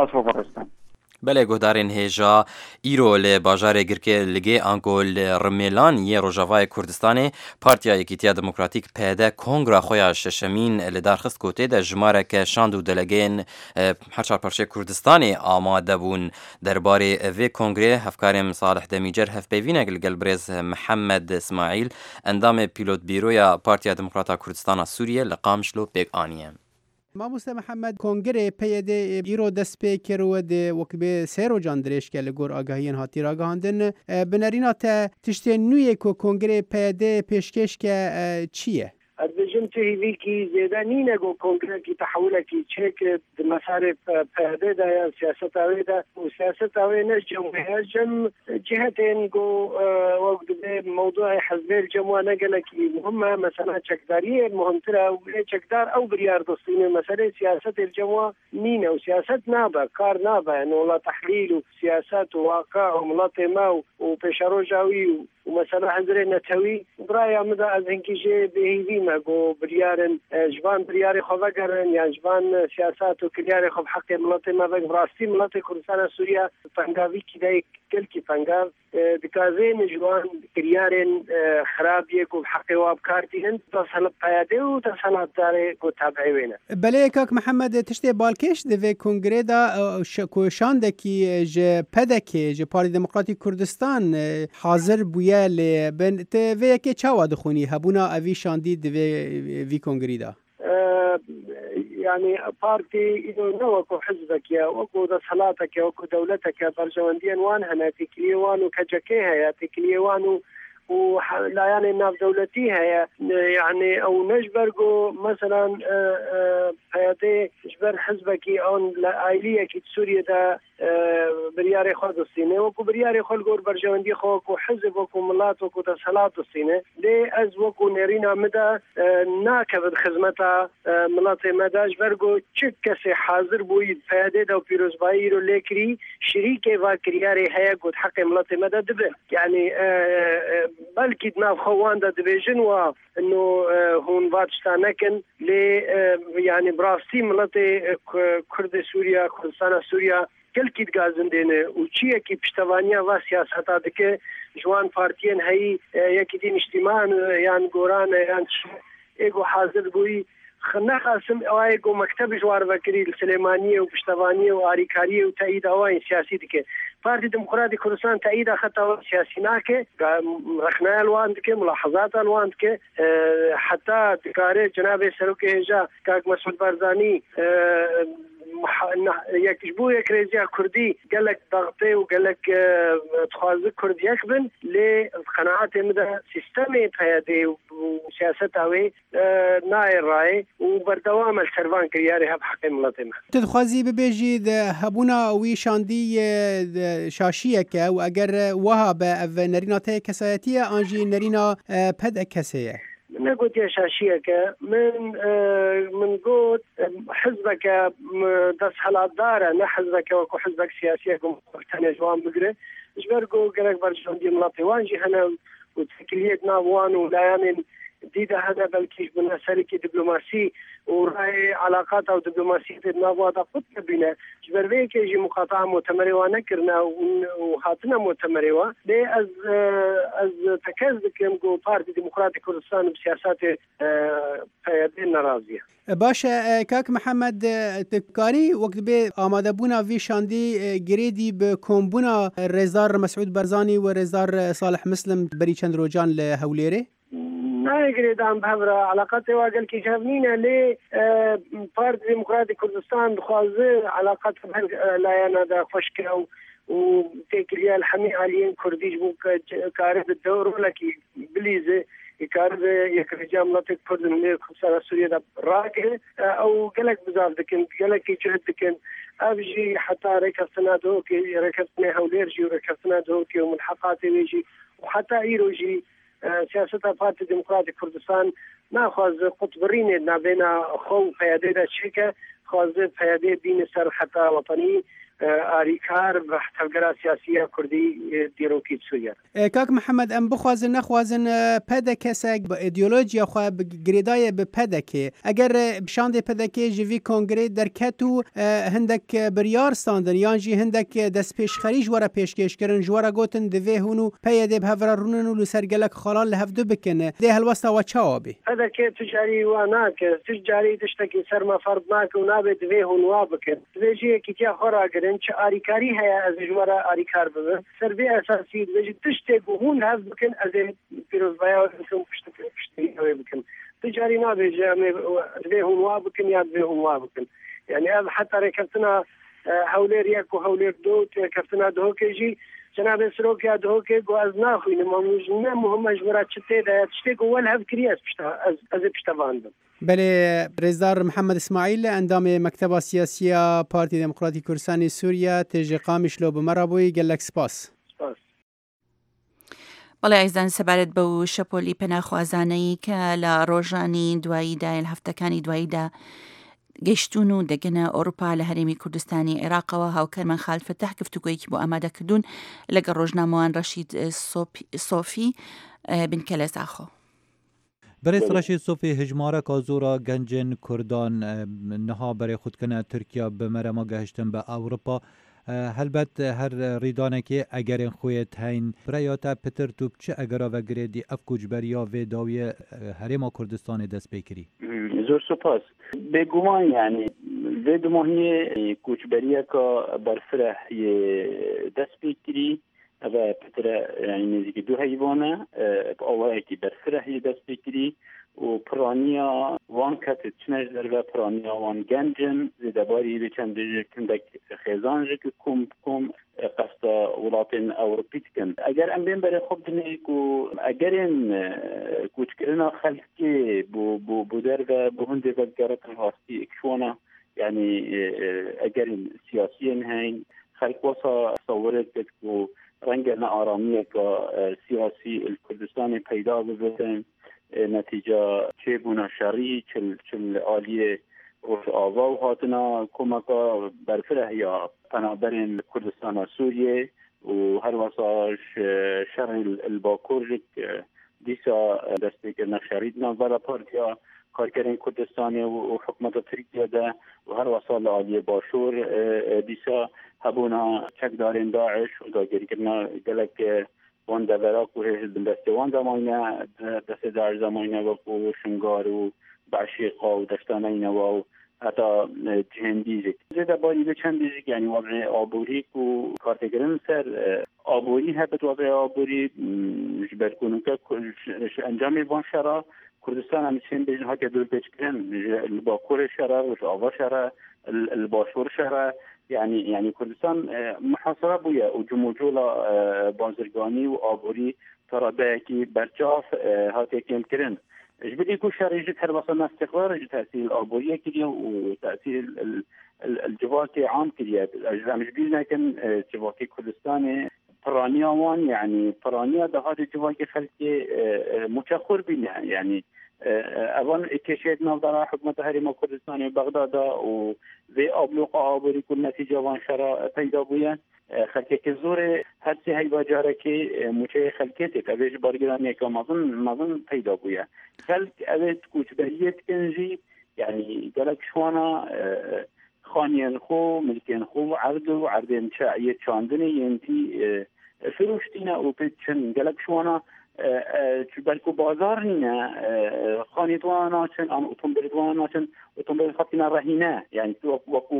بەلێ گۆدارên هێژا ئیرۆ لێ باژارê girkê ligê Ango li Rimelaniyê Rojavayê Kurdistanê Partiya Yekîtiya Demokratîk PD Kongra xwe ya şeşemîn li darxist ku tê de jimareke şand û delegeyên herçarparçeyê Kurdistanê amade bûn derbarê vê kongrê hevkarên Salih Demîcer hevpeyvînek li gel birêz Mihemed İsmaîl endamê pîlotbîroya Partiya Demokrata Kurdistana Sûriye li Qamişlo pêk aniye. مامۆستا محەممەد کۆنگرێ پێدێ ئیرۆ دەست پێ کردوە دێ وەکبێ سێرۆجان درێژکە لە گۆر ئاگاهیان هاتی ڕاگەهاندن بنەریناتە تشتێن نوێیە کۆ کۆنگرێ پێدێ پێشکەشکە چییە؟ ئەدژ دبیجن تهیویکی زیده نینه گو کنگره تحوله کی چک مسار پیاده دا سیاست آوی دا و سیاست آوی نش جمعه جم جهتين جو وقت موضوع حزب الجمهور نقل كي مهمة مثلا شكدارية مهمترة وشكدار أو بريار ضصينة مثلا سياسة الجمهور نينا وسياسة نابا كار نابا يعني والله تحليل وسياسات وواقع وملاطمة وبشارو جاوي ومثلا حزر نتوي برايا مدى أذهنكي جي بهيدي ما جو بريار جبان برياري خواقرن يعني جبان سياسات وكلياري خب حق ملاطمة براستي ملاطي كردستان سوريا فانقاوي كده كلكي فانقاو دكازين جوان كريارين خرابية كو بحقي وابكارتين تصل قيادة وتصل داري كو تابعي وينه. بله كاك محمد تشتي بالكش دوی کنگره دا کوشان دکی ج پدکی ج پارتی دموکراتی کردستان حاضر بویا ل بن توی که چاوا دخونی هبونا اوی شاندی دوی وی کنگری دا. يعني بارتي إنه نوكو حزبك يا وكو دصلاتك يا وكو دولتك يا برجوانديان وان هنا تكليوان وكجكيها يا تكليوان ولا يعني ناف دولتيها يعني او نجبرجو مثلا حياتي جبر حزبك اون عائليه كي سوريا دا برياري خود الصينه وكو برياري خول غور برجواندي خوكو حزب وكو ملات وكو تصلات الصينه لي از وكو نيرينا مدى ناكب خدمتها ملات مدى جبرجو تشكسي حاضر بويد فاده دو بيروز بايرو ليكري شريكه واكرياري هيا قد حق ملات مدى دبل يعني بلكي ناف خوان دا دبيجن وانه هون واتشتانكن لي يعني براستي ملاتي كرد سوريا كردستان سوريا كل كيد غازن دينه وشيء كي بشتوانيا وسياسات هذيك جوان بارتيين هي يكيدين اجتماع يعني قران يعني ايجو حاضر بوي خنا قاسم ايجو مكتب جوار بكري السليمانيه وبشتوانيه واريكاريه وتأييد هواي سياسي ديك بارتي ديمقراطي كردستان تأييد خطا سياسيناك رخنا الواندك ملاحظات الواندك حتى دكاره جناب سروكي هجا كاك مسعود بارزاني يكجبو يكريزيا كردي قالك ضغطي وقالك تخازق كردي يكبن لقناعات مدى سيستمي هذه وسياستها وي ناير راي وبردوام السرفان كرياري هب حق ملاطمة تدخوازي ببيجي هبونا وي شاندي شاشيك واگر وهاب نرينا تي كسايتية انجي نرينا بد كسيه نقول يا شاشيك من قول حزبك دس دارة نا حزبك وكو حزبك سياسية كمختنى جوان بقرة جبرقو قلق برجون دي ملاطي وانجي هنا وتكلية نابوان ولايان ديدا هذا بلكيش بنا سلكي دبلوماسي وراي علاقات او دبلوماسيه نابوا دا قطب بنا جبر كي يجي مقاطعه مؤتمره ونكرنا وهاتنا مؤتمره لي از تكذب جو بارتي ديمقراطي كردستان بسياسات فيدنا راضيه باشه کاک محمد تکاری وقت به آماده بونا وی شاندی گریدی به کمبونا رزار مسعود برزانی و رزار صالح مسلم بری چند روجان لهولیره ما يقدر عم بحضر علاقات واقل كي شافنينا لي بارت ديمقراطي كردستان خازر علاقات لا انا دا خشكه وتكليا الحمي عليين كرديش بوك كارب الدور ولا كي بليزه يكارب يكرجا مناطق كرد من خصوصا سوريا دا راكه او قالك بزاف دكن قالك كي جهد دكن ابجي حتى ركبتنا دوكي ركبتنا هوليرجي وركبتنا دوكي وملحقات ويجي وحتى ايروجي سياسة بارتي ديمقراطي كردستان ناخذ قطبرين نابينا خو قيادة شيكا خاص قيادة دين سر حتى وطني آریکار و تفکر سیاسی کردی دیروکی سوریه. کاک محمد ام بخوازن نخوازن پدکسک با ایدئولوژیا خو گریدای به پدکه اگر شاند پدکه جوی کنگره در کتو هندک بریار ستاندن یانجی هندک دست پیش خریج ورا پیشکش کردن جوارا گوتن دوی هونو پیاده به هفرا رونن و سرگلک خلال لهفدو بکنه ده هلوستا و چاوبی پدکه تجاری و ناک تجاری دشتکی سرما فرض ناک و نابه دوی هونو بکن دوی کی تیا خورا چه آریکاری هیا از جوارا آریکار بده سربی اساسی وجه تشته هون هاز بکن از پیروز بایا کم پشتی بکن تجاری نابه جامع دوی هون بکن یا دوی هون بکن يعني حتى ركبتنا هولير ياك وهولير دو ركبتنا دو كيجي جناب سروکی ادهوکی گو از ناخوینه ماموزنه مهمش مراد چته ده چته گو ول هف کری از پشتواندم. بله رزدار محمد اسماعیل اندام مکتب سیاسی پارتی دموکراتی کردستان سوریه تجی قامش لو بمرابوی گلک سپاس. بەڵێ ئایزان سەبارەت بەو شەپۆلی پەناخوازانەی کە لە ڕۆژانی دواییدا هەفتەکانی دواییدا گەیشتون و دەگەنە ئەوروپا لە هەرێمی کوردستانی عێراقەوە هاوکارمان خالفتەح گفتوگۆیەکی بۆ ئامادەکردوون لەگەڵ ڕۆژنامەوان ڕەشید سۆفی بنکە لە زاخۆ. برێز ڕەشید سۆفی هژمارەکە زۆرە گەنجên کوردان نها بەرێ خودکەنە تورکیا بمەرەمە گەهشتن بە ئەوروپا هەلبەت هەر ڕیدانێکی ئەگەرێن خۆیت هەین برایاتە پتر تو چه ئەگەرا بەگرێدی ئەف کوچبەریا وێ داویە هەرێما کوردستانی دەست پێ کردی. زۆر سوپاس بێگومان یعنی vê dimahiyê koçberiyeka berfireh yê dest pê kirî ev pitire yani nêzîkî du heyvan e awayekî berfireh yê dest pê kirî û piraniya wan ketê çine ji derve piraniya wan gencin zêdebarî vê çend kindek xêzan ji kom qesta welatên Ewropî dikin. Eger em bên berê xwe binê ku egerên koçkirina xelkê bu derve bu hundê vegerek rastî ekşwana yani egerên siyasiyên heyn xelk wasa tesawiret ket ku rengena aramiyeka siyasî il Kurdistanê peyda bibin netîca çêbûna şerî çil aliyê Rojava û hatina komeka berfireh ya penaberên Kurdistana Sûriyê û her wasa şerê il Bakur jî dîsa destpêkirina şerî di navbera partiya karkerên Kurdistanê û hikûmeta Tirkiye de û her wasa li aliyê Başûr dîsa hebûna çekdarên Daeş û dagerîkirina gelek wan devera ku hêj di destê wan zamanîne destê Daeş zamanîne wekû Şingar û Beşîqa û deştana Nînewa û heta cihêndî jî. Zêdebarî vê çendî jî yani wazê aborî ku kartêkirin ser aborî hebit wazê aborî ji ber kunûke ji encamê van şera Kurdistan em çên bêjin hake dûr pêçkirin li Bakurê şera ji ava şera li Başûr şera yani Kurdistan muhasara bûye û cumûcola bazirganî û aborî taradeyekî berçav hate kêmkirin. Ji birî ku şerê jî helbasa istiqrar ji tesîl aboriyê kiriye û tesîl civakê am kiriye. Em ji bîr nekin civakê Kurdistanê piraniya wan yani piraniya daha di civakê xelkê muçexur bîne yani evan kêşeyek navdara hikûmeta Herêma Kurdistanê Bexdada û vê abloqa aborî ku netîca van şera peyda bûye xelkekî zorê her sê heyva carekê mûçeyê xelkê têk ev ê ji bargiraniyeka mezin peyda bûye. Xelk ev ê koçberiyê dikin jî yani gelek şwana xaniyên xwe milkên xwe erd û erdên yê çandinê yên tî firûştîne û pê çin gelek şwana belku bazar nîne xanî wan naçin an otomobîl wan naçin otomobîl xetîna rehîne yani wekû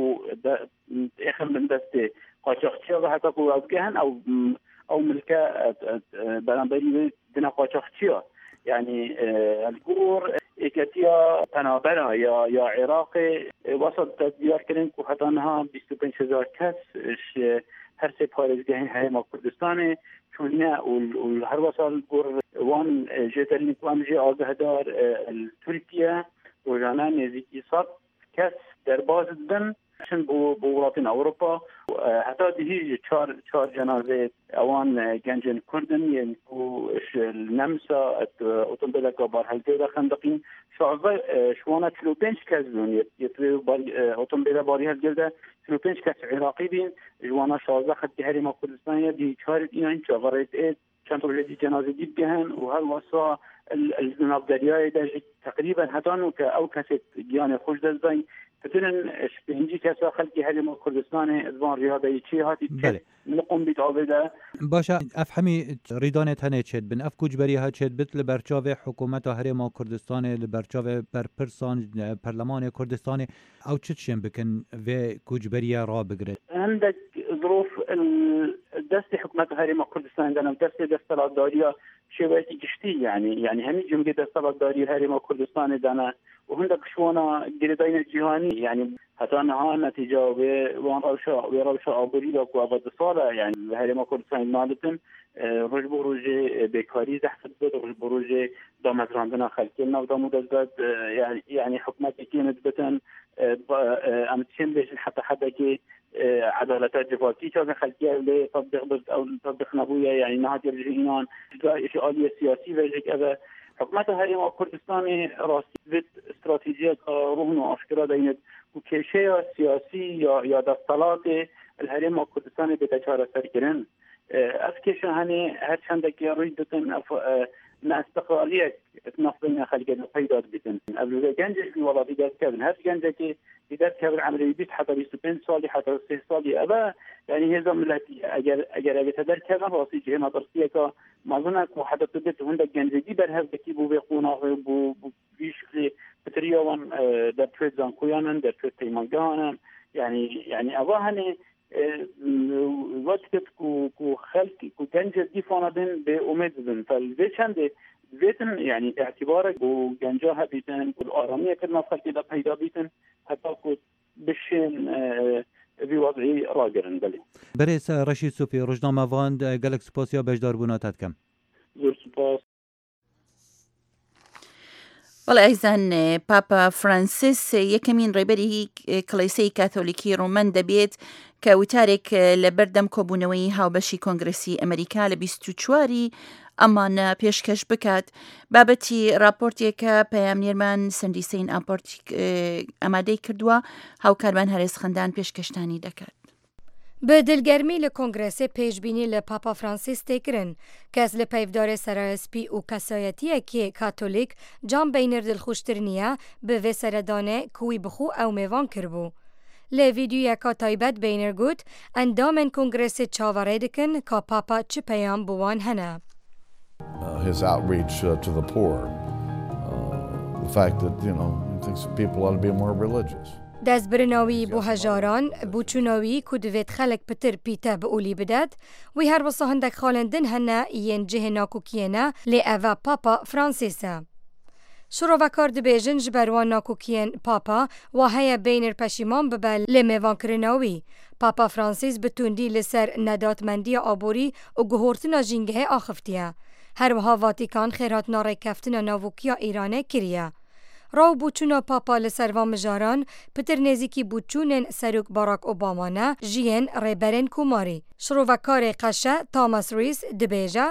êxir min destê qaçaxçiya ve heta ku ew gehin ew milke beramberî wê dina qaçaxçiya yani elgor êketiya penabera ya Iraqê wasa diyarkirin ku heta niha 25,000 kes her sê parêzgehên Herêma Kurdistanê çûne û her wasa gor wan jêterîn ku em jê agehdar Tirkiye rojane nêzîkî 100 kes derbas dibin çin bu welatên Ewropa heta dihî çar cenazê ewan gencên Kurdin yên ku Nemsa otomobîleka barhelgê de xendeqîn şaze şwana 45 kes bûn yetî otomobîla barî helgê de 45 kes Iraqî bîn ji wana 16 xettî Herêma Kurdistanê dî çarê înan çavarê çend rojê dî cenazê dî gehin û her wasa nav deryayê de jî teqrîben hetan ke ew kesê giyanê xweş dest dayîn Pitirin pêncî kesa xelkê Herêma Kurdistanê van riyadeyî çê hatî niqom bît avê de. Başa ev hemî rîdanê tenê çêt bin ev koçberiya çêt bit li berçavê hikûmeta Herêma Kurdistanê li berçavê berpirsan Perlemanê Kurdistanê ew çi tişên bikin vê koçberiya rabigire. Hindek zirof destê hikûmeta Herêma Kurdistanê de destê destelatdariya şêweyekî giştî yani hemî cumhuriyê destelatdarî Herêma Kurdistanê de ne وهندك شوانا جريدين الجهاني يعني حتى انها نتيجه وان روشا ابوري لك وابد صاله يعني هاي ما كنت ساين مالتن روج بروجي بكاري تحت روج بروجي دامت عندنا خلقنا ودامو دزاد يعني حكومتي كانت بتن ام تشمبش حتى حدا كي عدالات جواتي كان خلقيه اللي تطبيق او تطبيق نبويه يعني نهاد يرجعون شيء آلية سياسي وجهك هذا حكومتها هاي ما كردستاني راسي بيت استراتيجية روحنا وأفكار دينت وكيشية سياسي يا دستالات الهرم كردستاني بتجارة سركرن أفكيشة هني هاد شندك يريدتن نا استقلالية تنفذنا خلقنا فيدات بتن قبل جنجة في ولا بيدات كابن هاد جنجة كي بيدات كابن عملي بيت حتى بيسبين صالي حتى 6 صالي أبا يعني هذا ملتي أجر بتدر كابن راسي جهة درسية كا ما ظنك وحتى تبت هندك جنجة دي برهف بكيبو بيقونا بو بيشكل بتريوان در تريد زانكويانا در تريد تيمانجانا يعني أبا هني وقت كو خلق كو جنجة دي فاندن بأمدن فالبيشند بيتن يعني اعتبارك وجنجاها بيتن والآرامية كنا خلقي دا بيدا بيتن حتى كو بشين في وضعي راجرن بلي بريس رشيد صوفي روزنامه واند گلک سپاسیا بجدار بوناتت کم زور سپاس والله أيضا بابا فرانسيس يكمين ريبري كليسي كاثوليكي رومان دبيت كوتارك لبردم كوبونوي هاو بشي كونغرسي أمريكا لبيستوچواري أمان پیشکش بکات بابتی راپورتی که پیام نیرمان سندیسین آماده کردوا هاو کاربان هرس خندان پیشکشتانی دکات. به دلگرمی لکنگرس پیشبینی لپاپا فرانسیس تکرن که از لپیفدار سراسپی و کسایتی که کاتولیک جام بینر دلخوشترنیه به و سردانه کوی بخو او میوان کربو. لویدیو یکا تایبت بینر گوت اندامن کنگرس چاوره دکن که پاپا چه پیام بوان هنه. His outreach to the poor, the fact that, he thinks people ought to be more religious. دست برناوی بو هجاران بوچوناوی کدویت خلق پتر پیتا بولی بدد وی هر وصا هندک خالندن هنه ین جه ناکوکینا لی اوه پاپا فرانسیسا. شروع وکار دبیجن جبروان ناکوکین پاپا و هیا بینر پشیمان ببل لی میوان کرناوی. پاپا فرانسیس بتوندی لسر ندات مندی آبوری و گهورتنا جنگه آخفتیه. هر وها واتیکان خیرات ناره کفتنا ناوکیا ایرانه کریه. راو بوچونا پاپا لسروان مجاران پتر نزیکی بوچونن سروک باراک اوباما نه جین ریبرن کوماری. شروعکار قشه تاماس ریس دبیجه.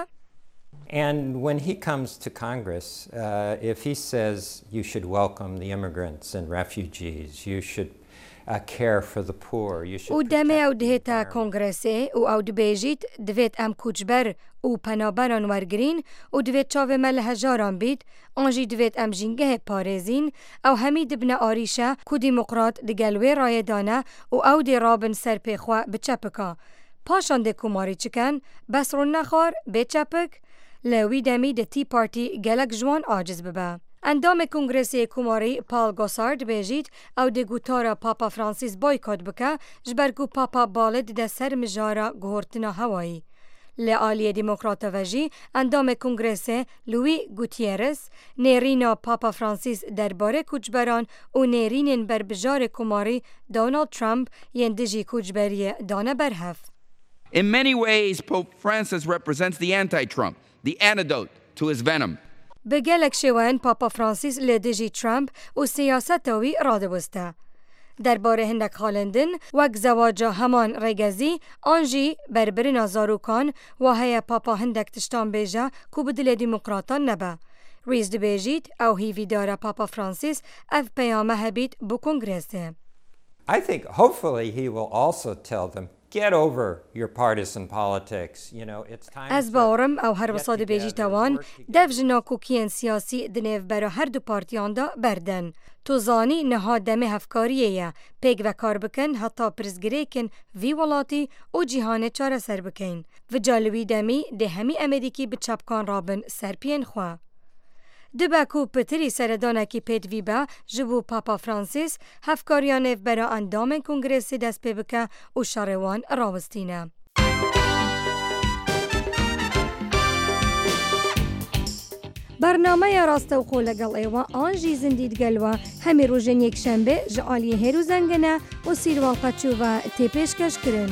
And when he comes to Congress, if he says you should welcome the immigrants and refugees, you should care for the poor, you should او دمه او دهتا کنگرسه او دبیجیت دویت ام کوچبر او پنابران ورگرین او دویت چاوه مل هجاران بید آنجی دویت ام جنگه پارزین او همی دبن آریشه کو دیمقراط دگلوه رایدانه او دی رابن سر پیخواه بچپکا پاشان دی کماری چکن بس رو نخار بچپک لوی دمی دی تی پارتی گلک جوان آجز ببه. اندام کنگرسی کماری پال گوسارد بیجید او دی گوتارا پاپا فرانسیس بایکات بکه جبرگو پاپا بالد ده سر مجارا گهورتنا هوایی. لعالی دموکرات وجی اندام کنگرسی لوی گوتیرس نیرینا پاپا فرانسیس درباره کوچبران و نیرینن بر بجار کماری دونالد ترامپ یندجی کوچبری دانه برهف. In many ways, Pope Francis represents the anti-Trump, the antidote to his venom. بگلک شوان پاپا فرانسیس لدیجی ترامپ و سیاستوی راده بسته. درباره هندک خالندن وک زواجا همان رگزی آنجی بربرنا زاروکان و هیا پاپا هندک تشتان بیجا کو بدل دموکراتان نبا. ریز دی بیجید او هیوی داره پاپا فرانسیس اف پیامه هبید بو کنگرسه. I think hopefully he will also tell them get over your partisan politics. It's time. از باورم او هر وصاد بیجی توان دف جنا کوکین سیاسی دنیو برا هر دو پارتیان دا بردن. تو زانی نها دم هفکاریه پیگ و کار بکن حتی پرزگری کن وی ولاتی و جیهان چاره سر بکن و جالوی دمی ده همی امریکی به چپکان رابن سرپین خواه. دبکو پتری سردانه کی پیت ویبا جبو پاپا فرانسیس هفکاریان برا اندام کنگرسی دست پی بکه و شاروان راوستینه. برنامه راستەوخۆ لەگەڵ ئێوە ئانژی زندید گەلوە هەمی ڕۆژێن یەکشەمبێ ji aliyê hêr û zengine û sîrvalqa çûva tê pêşkêşkirin.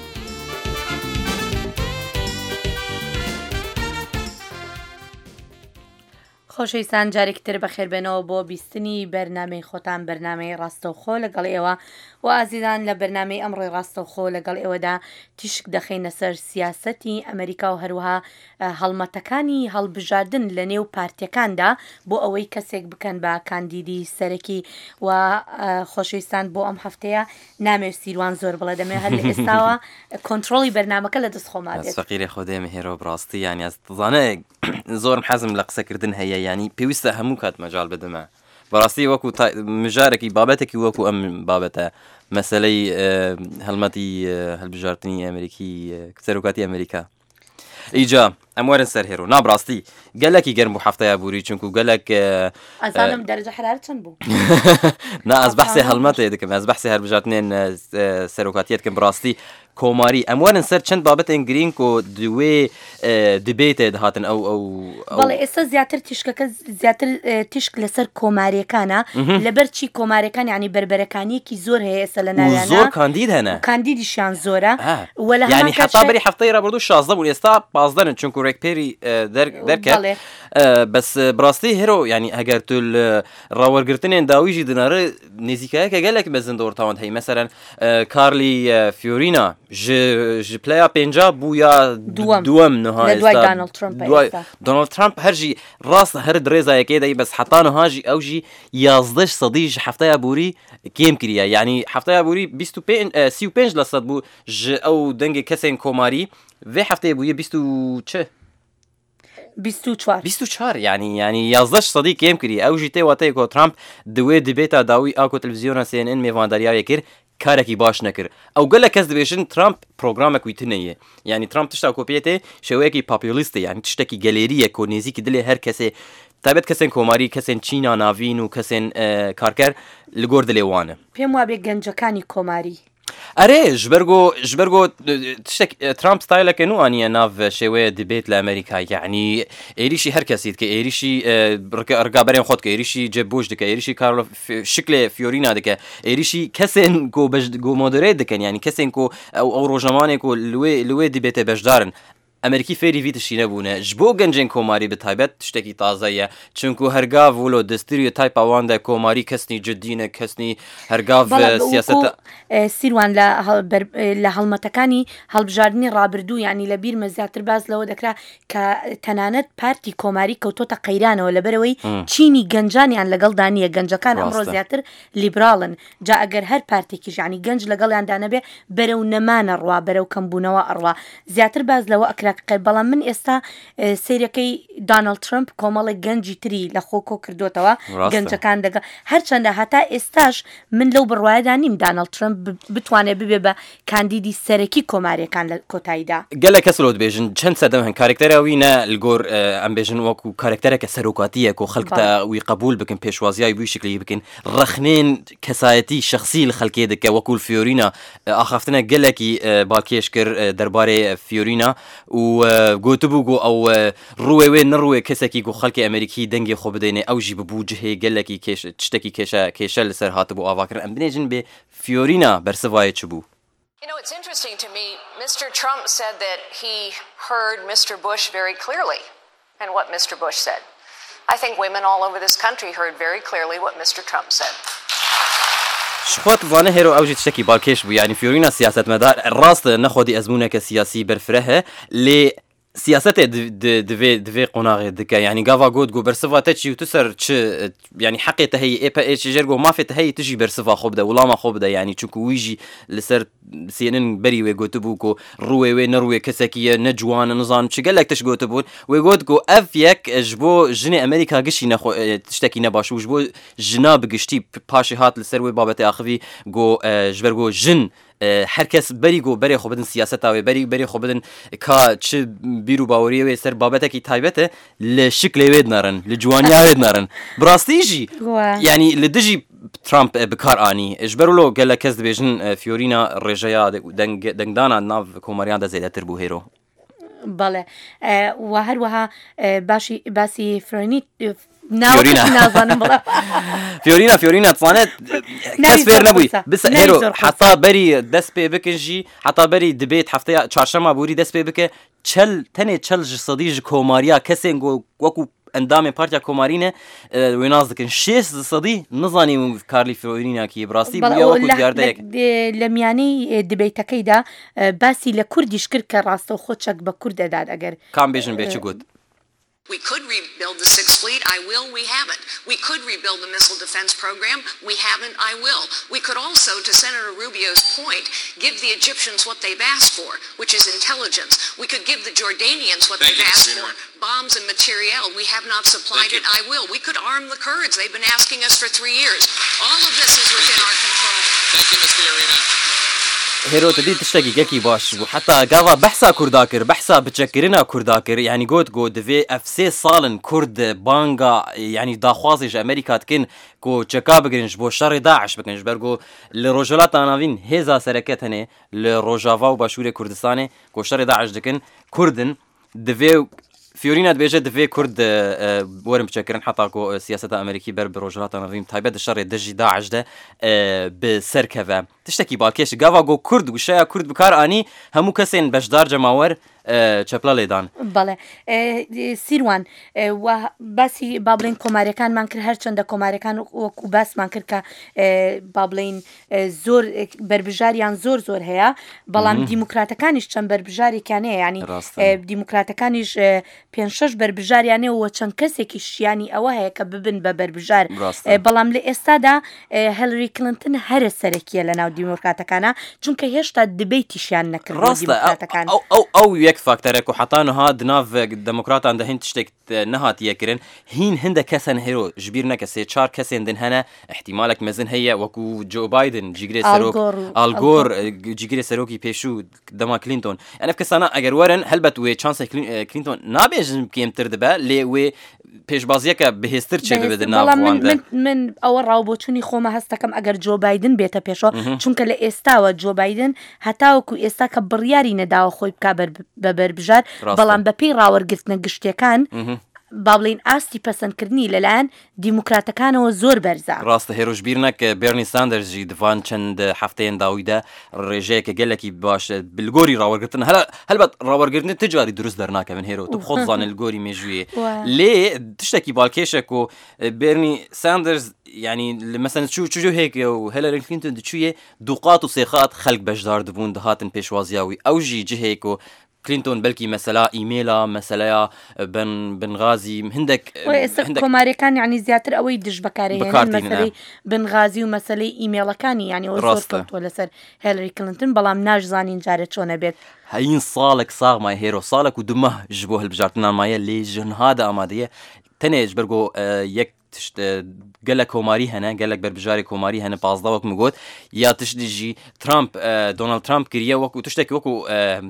خۆشەویستان جارێکتر بەخێربێنەوە بۆ بیستنی بەرنامەی خۆتان بەرنامەی ڕاستەوخۆ لەگەڵ ئێوە و ئازیزان لە بەرنامەی ئەمڕۆی ڕاستەوخۆ لەگەڵ ئێوەدا تیشک دەخینە سەر سیاسەتی ئەمریکا و هەروەها هەڵمەتەکانی هەڵبژاردن لە نێو پارتیەکاندا بۆ ئەوەی کەسێک بکەن بە کاندیدی سەرەکی و خۆشەویستان بۆ ئەم هەفتەیە نامێ سیروان زۆر بڵێ دەمێ هەر لە ئێستاوە کۆنتترۆلی بەرنامەکە لە دەست خۆما بێت فەقیری خۆ دێمە هێرۆ بڕاستی یانی ئەس دڵانە زۆرم حەزم لە قسەکردن هەیە ینی پێویستە هەموو کات مەجال بدەمە بەڕاستی وەکو مژارێکی بابەتێکی وەکو ئەم بابەتە مەسەلەی هەڵمەتی هەڵبژاردننی ئەمریکی سەرۆکاتی ئەمریکا ئیجا ئەم وەرن سەر هێرۆ نابڕاستی گەلێکی گەرم بوو هەفتەیە بووری چونکو گەلێک ئەزانم دەرەجە حرارەت چەند بوو نا ئەس بەحسێ هەڵمەتێ دەکەم ئەس بەحسێ هەڵبژاردنێن سەرۆکاتیەتکەم بڕاستی کۆماری ئەموارن سەر چەند بابەتێن گرنگ و دوێ دبێتێ دەهاتن ئەو بەڵێ ئێستا زیاتر تیشکەکە زیاتر تیشک لەسەر کۆماریەکانە لەبەر چی کۆماریەکان ینی بربەرەکانیەکی زۆر هەیە ئێستا لە ناویانە زۆر کاندید هەنە کاندیدیشیان زۆرە ینی حتا بەری هەفتەی ڕابردوو 16 بوون ئێستا 15 چونکو ڕێکپێری دەرکات بەس بڕاستی هێرۆ ینی ئەگەر تو ڕاوەرگرتنێن داویژی دنارە نزیکایەکە گەلێک بە زندۆرتاوان هەی مەسەرەن کارلی فیۆرینا ji playa pênca bûya duwem niha Donald Trump her jî rast her dirêzayekê de bes heta niha jî ew jî 11 sedî ji hefteya borî kêm kiriye yanî hefteya borî 35% bû ji ew dengê kesên komarî vê hefteyê bûye 24 yani 11 sedî kêm kiriye ew jî tê wateyê ku Trump di wê dibêta dawî a ku televizyona CNN mêvandariyayê kir کارێکی باش نەکرد ئەو گەلە کەس دەبێژن ترامپ پرۆگرامێک ویتنەیە یعنی ترامپ تشتا کۆپێتێ شێوەیەکی پاپیۆلیستە یعنی تشتێکی گەلێریە کۆ نێزیکی دلێ هەر کەسێ تایبەت کەسێن کۆماری کەسێن چینا ناوین و کەسێن کارکەر لە گۆر دلێوانە پێم وابێ گەنجەکانی کۆماری ئەرێ ژبەرگۆ تشتێک ترامپ ستایلەکە نوانیە ناو شێوەیە دەبێت لە ئەمریکا یعنی ئێریشی هەر کەسیت کە ئێریشی ڕگابەرێن خۆت کە ئێریشی جێبۆش دکە ئێریشی کارۆ شکلێ فیۆرینا دکە ئێریشی کەسێن گۆ مۆدرێت دەکەن ینی کەسێن کۆ ئەو ڕۆژنامانێک و لێ دەبێتە بەشدارن ئەمریکی فێری ویتشی نەبوونە ji بۆ گەنجێن کۆماری بتایبەت شتێکی تازەیە چونکو هەرگاو وڵۆ دەستوری تایپاواندا کۆماری کەسنی جددینە کەسنی هەرگاو سیاسەتە سیروان لە هەڵمەتەکانی هەڵبژاردننی ڕابردوو ینی لە بیرمە زیاتر باز لەوە دەکرا کە تەنانەت پارتی کۆماری کەوتۆتە قەیرانەوە لەبەرەوەی چینی گەنجانیان لەگەڵ دانیە گەنجەکان ئەمڕۆ زیاتر لیبراڵن جا ئەگەر هەر پارتێکی ژانی گەنج لەگەڵیاندا نەبێ بەرەو نەمانە ڕوا بەرەو کەمبوونەوە ئەڕوا زیاتر باز لەوە ئەکرا بەڵام من ئێستا سیرەکەی دانالد ترامپ کۆمەڵی گەنجی تری لە خۆکۆ کردوتەوە گەنجەکان دەگە هەرچەندە هەتا ئێستاش من لەو بڕواایدا نیم دانالد ترامپ بتوانێت ببێ بە کاندیدی سەرەکی کۆماریەکان لە کۆتاییدا گەلە کەسلۆ دەبێژن چەند سەدەم هەن کارکتەرەوینە لەگۆر ئەم بێژن وەکو کارکتەرەکە سەرۆکاتیە و خەڵکتە وی قبول بکەن پێشوازیای بووی شکلی بکەن ڕەخنێن کەسایەتی شخصی لە خەڵکێ دەکە وەکول فیۆرینا ئاخافتنە گەلێکی باکێش کرد دەربارەی فیۆرینا و گوتبوو گۆ ئەو ڕوێوێ نڕوێ کەسێکی گو خەڵکی ئەمریکی دەنگی خۆ بدەینێ ئەوژی ببوو جهەیە گەلێکی شتێکی کێشە لەسەر هاتە بۆ ئاواکردن ئەم بنێژن بێ فیۆرینا بەرسڤایە چ بوو You know, it's interesting to me. Mr. Trump said that he heard Mr. Bush very clearly and what Mr. Bush said. I think women all over this country heard very clearly what Mr. Trump said. شخوات وانە هێرۆ ئەوژی تشتێکی باڵکێش بوو ینی فیۆرینا سیاسەتمەدار ڕاستە نەخۆدی ئەزمونونەکە سیاسی بەرفرەهە لێ سیاسەتێ divê qonağê dike yanî gava got got bersiva te çî û tu ser çi yanî heqê te heyî ê jêr got mafê te heyî tu jî bersiva xwe bide wilama xwe bide yanî çunku wî jî li ser CNN berî wê gotibû ku rûyê wê nerûyê kesekî ye ne ciwan e nizanim çi gelek tiş gotibûn wê got ku ev yek ji bo jinê Amerîka gişî tiştekî ne baş û ji bo jina bi giştî paşê hat li ser wê babetê axivî got ji ber got jin هەر کەس بەری گۆ بەرێ خۆ بدن سیاسەتاوێ بەری خۆ بدن کا چ بیر و باوەریەوێ سەر بابەتێکی تایبەتە لە شکلێوێ نەڕن لە جوانیاوێ نەڕن بڕاستیژی ینی لە دژی ترامپ بکار ئانی ژبەرلۆ گەلە کەس دەبێژن فیۆرینا ڕێژەیە دەنگدانە ناو کۆمەریان دەزێدەتر بوو هێرۆ بەڵێ و هەروەها باسی فرۆنی نازانم فیۆرینا توانێت کەس فێر نەبووی بس هێرۆ حتا بەری دەست پێ بکەژی حتا بەری دەبێت هەفتەیە چارشەمە بووری دەست پێ بکە تەنێ چەل سەدی ji کۆماریya kesên وەکو ئەندامێ پارتیا کۆمارینە وێ ناز دەکەن 6 سەدی نزانیم کارلی فیۆریناکی بڕاستی بووە دیاردەیەک لە میانەی دبیتەکەیدا باسی لە کوردیش کرد کە ڕاستە و خۆچەک بە کوورد دەدات ئەگەر کام بێژن بێ چ گوت We could rebuild the Sixth Fleet. I will. We haven't. We could rebuild the missile defense program. We haven't. I will. We could also, to Senator Rubio's point, give the Egyptians what they've asked for, which is intelligence. We could give the Jordanians what they've asked for, bombs and materiel. We have not supplied it. I will. We could arm the Kurds. They've been asking us for 3 years. All of this is within our control. Thank you, Ms. Fiorina. هێرۆ تدی تشتێکی باش بوو حتا گاوا بەحسا کووردا کرد بەحسا بچەکردنا کووردا کرد یعنی گوت دەوێ ئەف 3 ساڵن کورد بانگا یعنی داخوازیش ئەمریکا دکن کۆ چەکا بگرنج بۆ شەڕی داعش بکەنج بەرگۆ لە ڕۆژهەڵاتە ناوین هێزا سەرەکەت هەنێ لە ڕۆژاوا و باشووری کوردستانێ کۆ شەڕی داعش دکن کوردن دەوێ فیۆرینا دەبێژە دەوێ کورد وەرم بچەکردن حتا کۆ سیاسەتە ئەمریکی بەر بە ڕۆژهەڵاتە ناوین تایبەت شەڕێ دژی داعشدە بسەرکەوە تشتێکی باکێش گاوا گۆ کورد وشەیە کورد بکار ئانی هەموو کەسێن بەشدار جەماوەر چەپلە لێدان بەڵێ سیروان باسی با بڵێن کۆماریەکانمان کرد هەرچەندە کۆماریەکان وەکو باسمان کرد کە با بڵێن زۆر بربژاریان زۆر هەیە بەڵام دیموکراتەکانیش چەند بربژارێکیان هەیە ینی دیموکراتەکانیش 5-6 بربژاریانەوە چەند کەسێکی شیانی ئەوە هەیە کە ببن بە بربژار بەڵام لە ئێستادا هەلری کلنتن هەرە سەرەکیە لە ناو دیموکراتەکانە چونکە هێشتا دبیتیشیان نەکرد دیموکراتەکان ئەو یەک فاکتەرێک و حتا نەها دناو دموکراتان دەهین تشتێک نەهاتیەکردن هین هەندە کەسن هێرۆ ژبیر نەکە 3-4 کەسێن دن هەنە احتیمالێک مەزن هەیە وەکو جۆ بایدن جیگرێ سەرۆک ئالگۆر جیگرێ سەرۆکی پێشوو دەما کلینتۆن ئەنە کەسانە ئەگەر وەرن هەلبەت وێ چانسی کلینتۆن نابێژن کێمتر دەبە لێ وێ پێشبازیەکە بەهێزتر چێ ببێت ناوەوەندە من ئەوە ڕاوبۆچوونی خۆمە هەستەکەم ئەگەر جۆ بایدن بێتە پێشەوە چونکە لە ئێستاوە جۆ بایدن هەتاوەکو ئێستا کە بڕیاری نەداوە خۆی بکا بە بربژار بەڵام بەپێی ڕاوەرگرتنە گشتەکان با بڵین ئاستی پەسەندکردنی لەلایەن دیموکراتەکانەوە زۆر بەرزە ڕاستە هێرۆژبیر نەکە بێرنی ساندەرژی دڤان چەند هەفتەیەن داویدا ڕێژەیەکە گەلێکی باشە بلگۆری ڕاوەرگرتن هەلبەت ڕاوەرگرتنی تجاری دروست دەرناکە من هێرۆ تو خۆت زانە لگۆری مێژویە لێ تشتێکی باڵکێشێک و بێرنی ساندەرز يعني مثلا شو هيك هيلاري كلينتون دچويه دوقات وسيخات خلق بشدار دبون دهاتن بيشوازياوي او جي هيك كلينتون بلكي مثلا ايميلا مثلا بنغازي هندك كوماريكان يعني زياتر اوي دج بكاري مثلا بنغازي ومثلا ايميلا كان يعني وصورت ولا سر هيلاري كلينتون بلام ناج زانين جارت شونه بيت هين صالك صاغ ما هيرو صالك ودمه جبوه البجارتنا مايا لي جن هذا اماديه تنيج برغو يك قالك كوماري هنا قالك بربجاري كوماري هنا بازدوك مقود يا تشديجي ترامب دونالد ترامب كريا وكو تشتكي وكو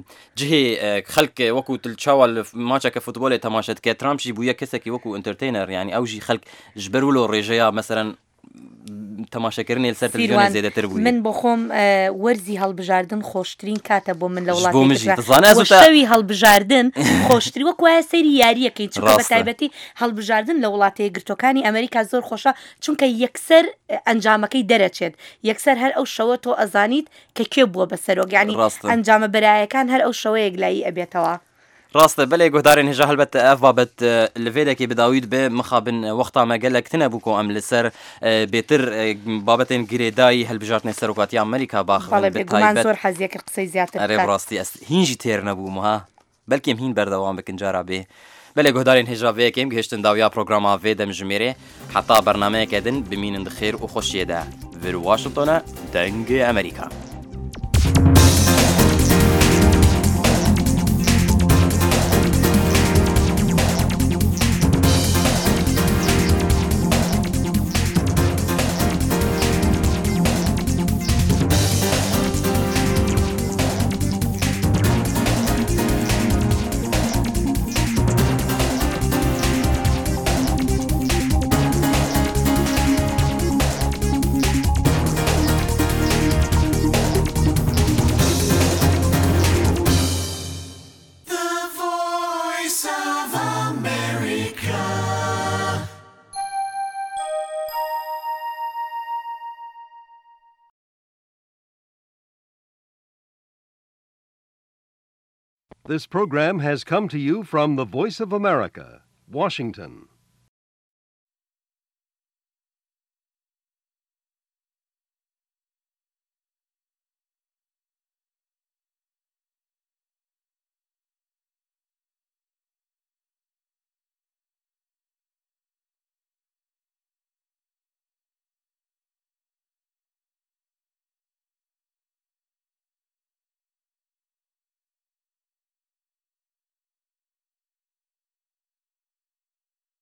جهي خلق وكو تلشاول ماتشا كفوتبول تماشت كي ترامب جي بويا كسكي وكو انترتينر يعني او جي خلق جبرولو ريجيا مثلا تەماشاکردنی لەسەر تەلەڤیزیۆن زیاتر بووی من بۆ خۆم وەرزی هەڵبژاردن خۆشترین کاتە بۆ من لە وڵاتی شەوی هەڵبژاردن خۆشتری وەک وایە سەیری یاریەکەی چونکە بە تایبەتی هەڵبژاردن لە وڵاتە یەکگرتوەکانی ئەمریکا زۆر خۆشە چونکە یەکسەر ئەنجامەکەی دەرەچێت یەکسەر هەر ئەو شەوە تۆ ئەزانیت کە کێ بووە بەسەرۆک یعنی ئەنجامە بەرایەکان هەر ئەو شەوە یەکلایی ئەبێتەوە راسته بله گهدارن هجا هلبت اف بابت لفيدا كي بداويد به مخابن وقتا ما قالك تنبوكو ام لسر بيتر بابتين غريداي هلبجارتني سروقاتي امريكا باخ بالتايبت زور حزيك القصي زياتر اري براستي هينجي تير نبو مها بلكي هين بردوام بكن جارا به بله گهدارن هجا به كيم گهشتن داويا برنامج فيدم جميري حتى برنامج كدن بمين خير وخوشيدا في واشنطن دنگ امريكا This program has come to you from the Voice of America, Washington.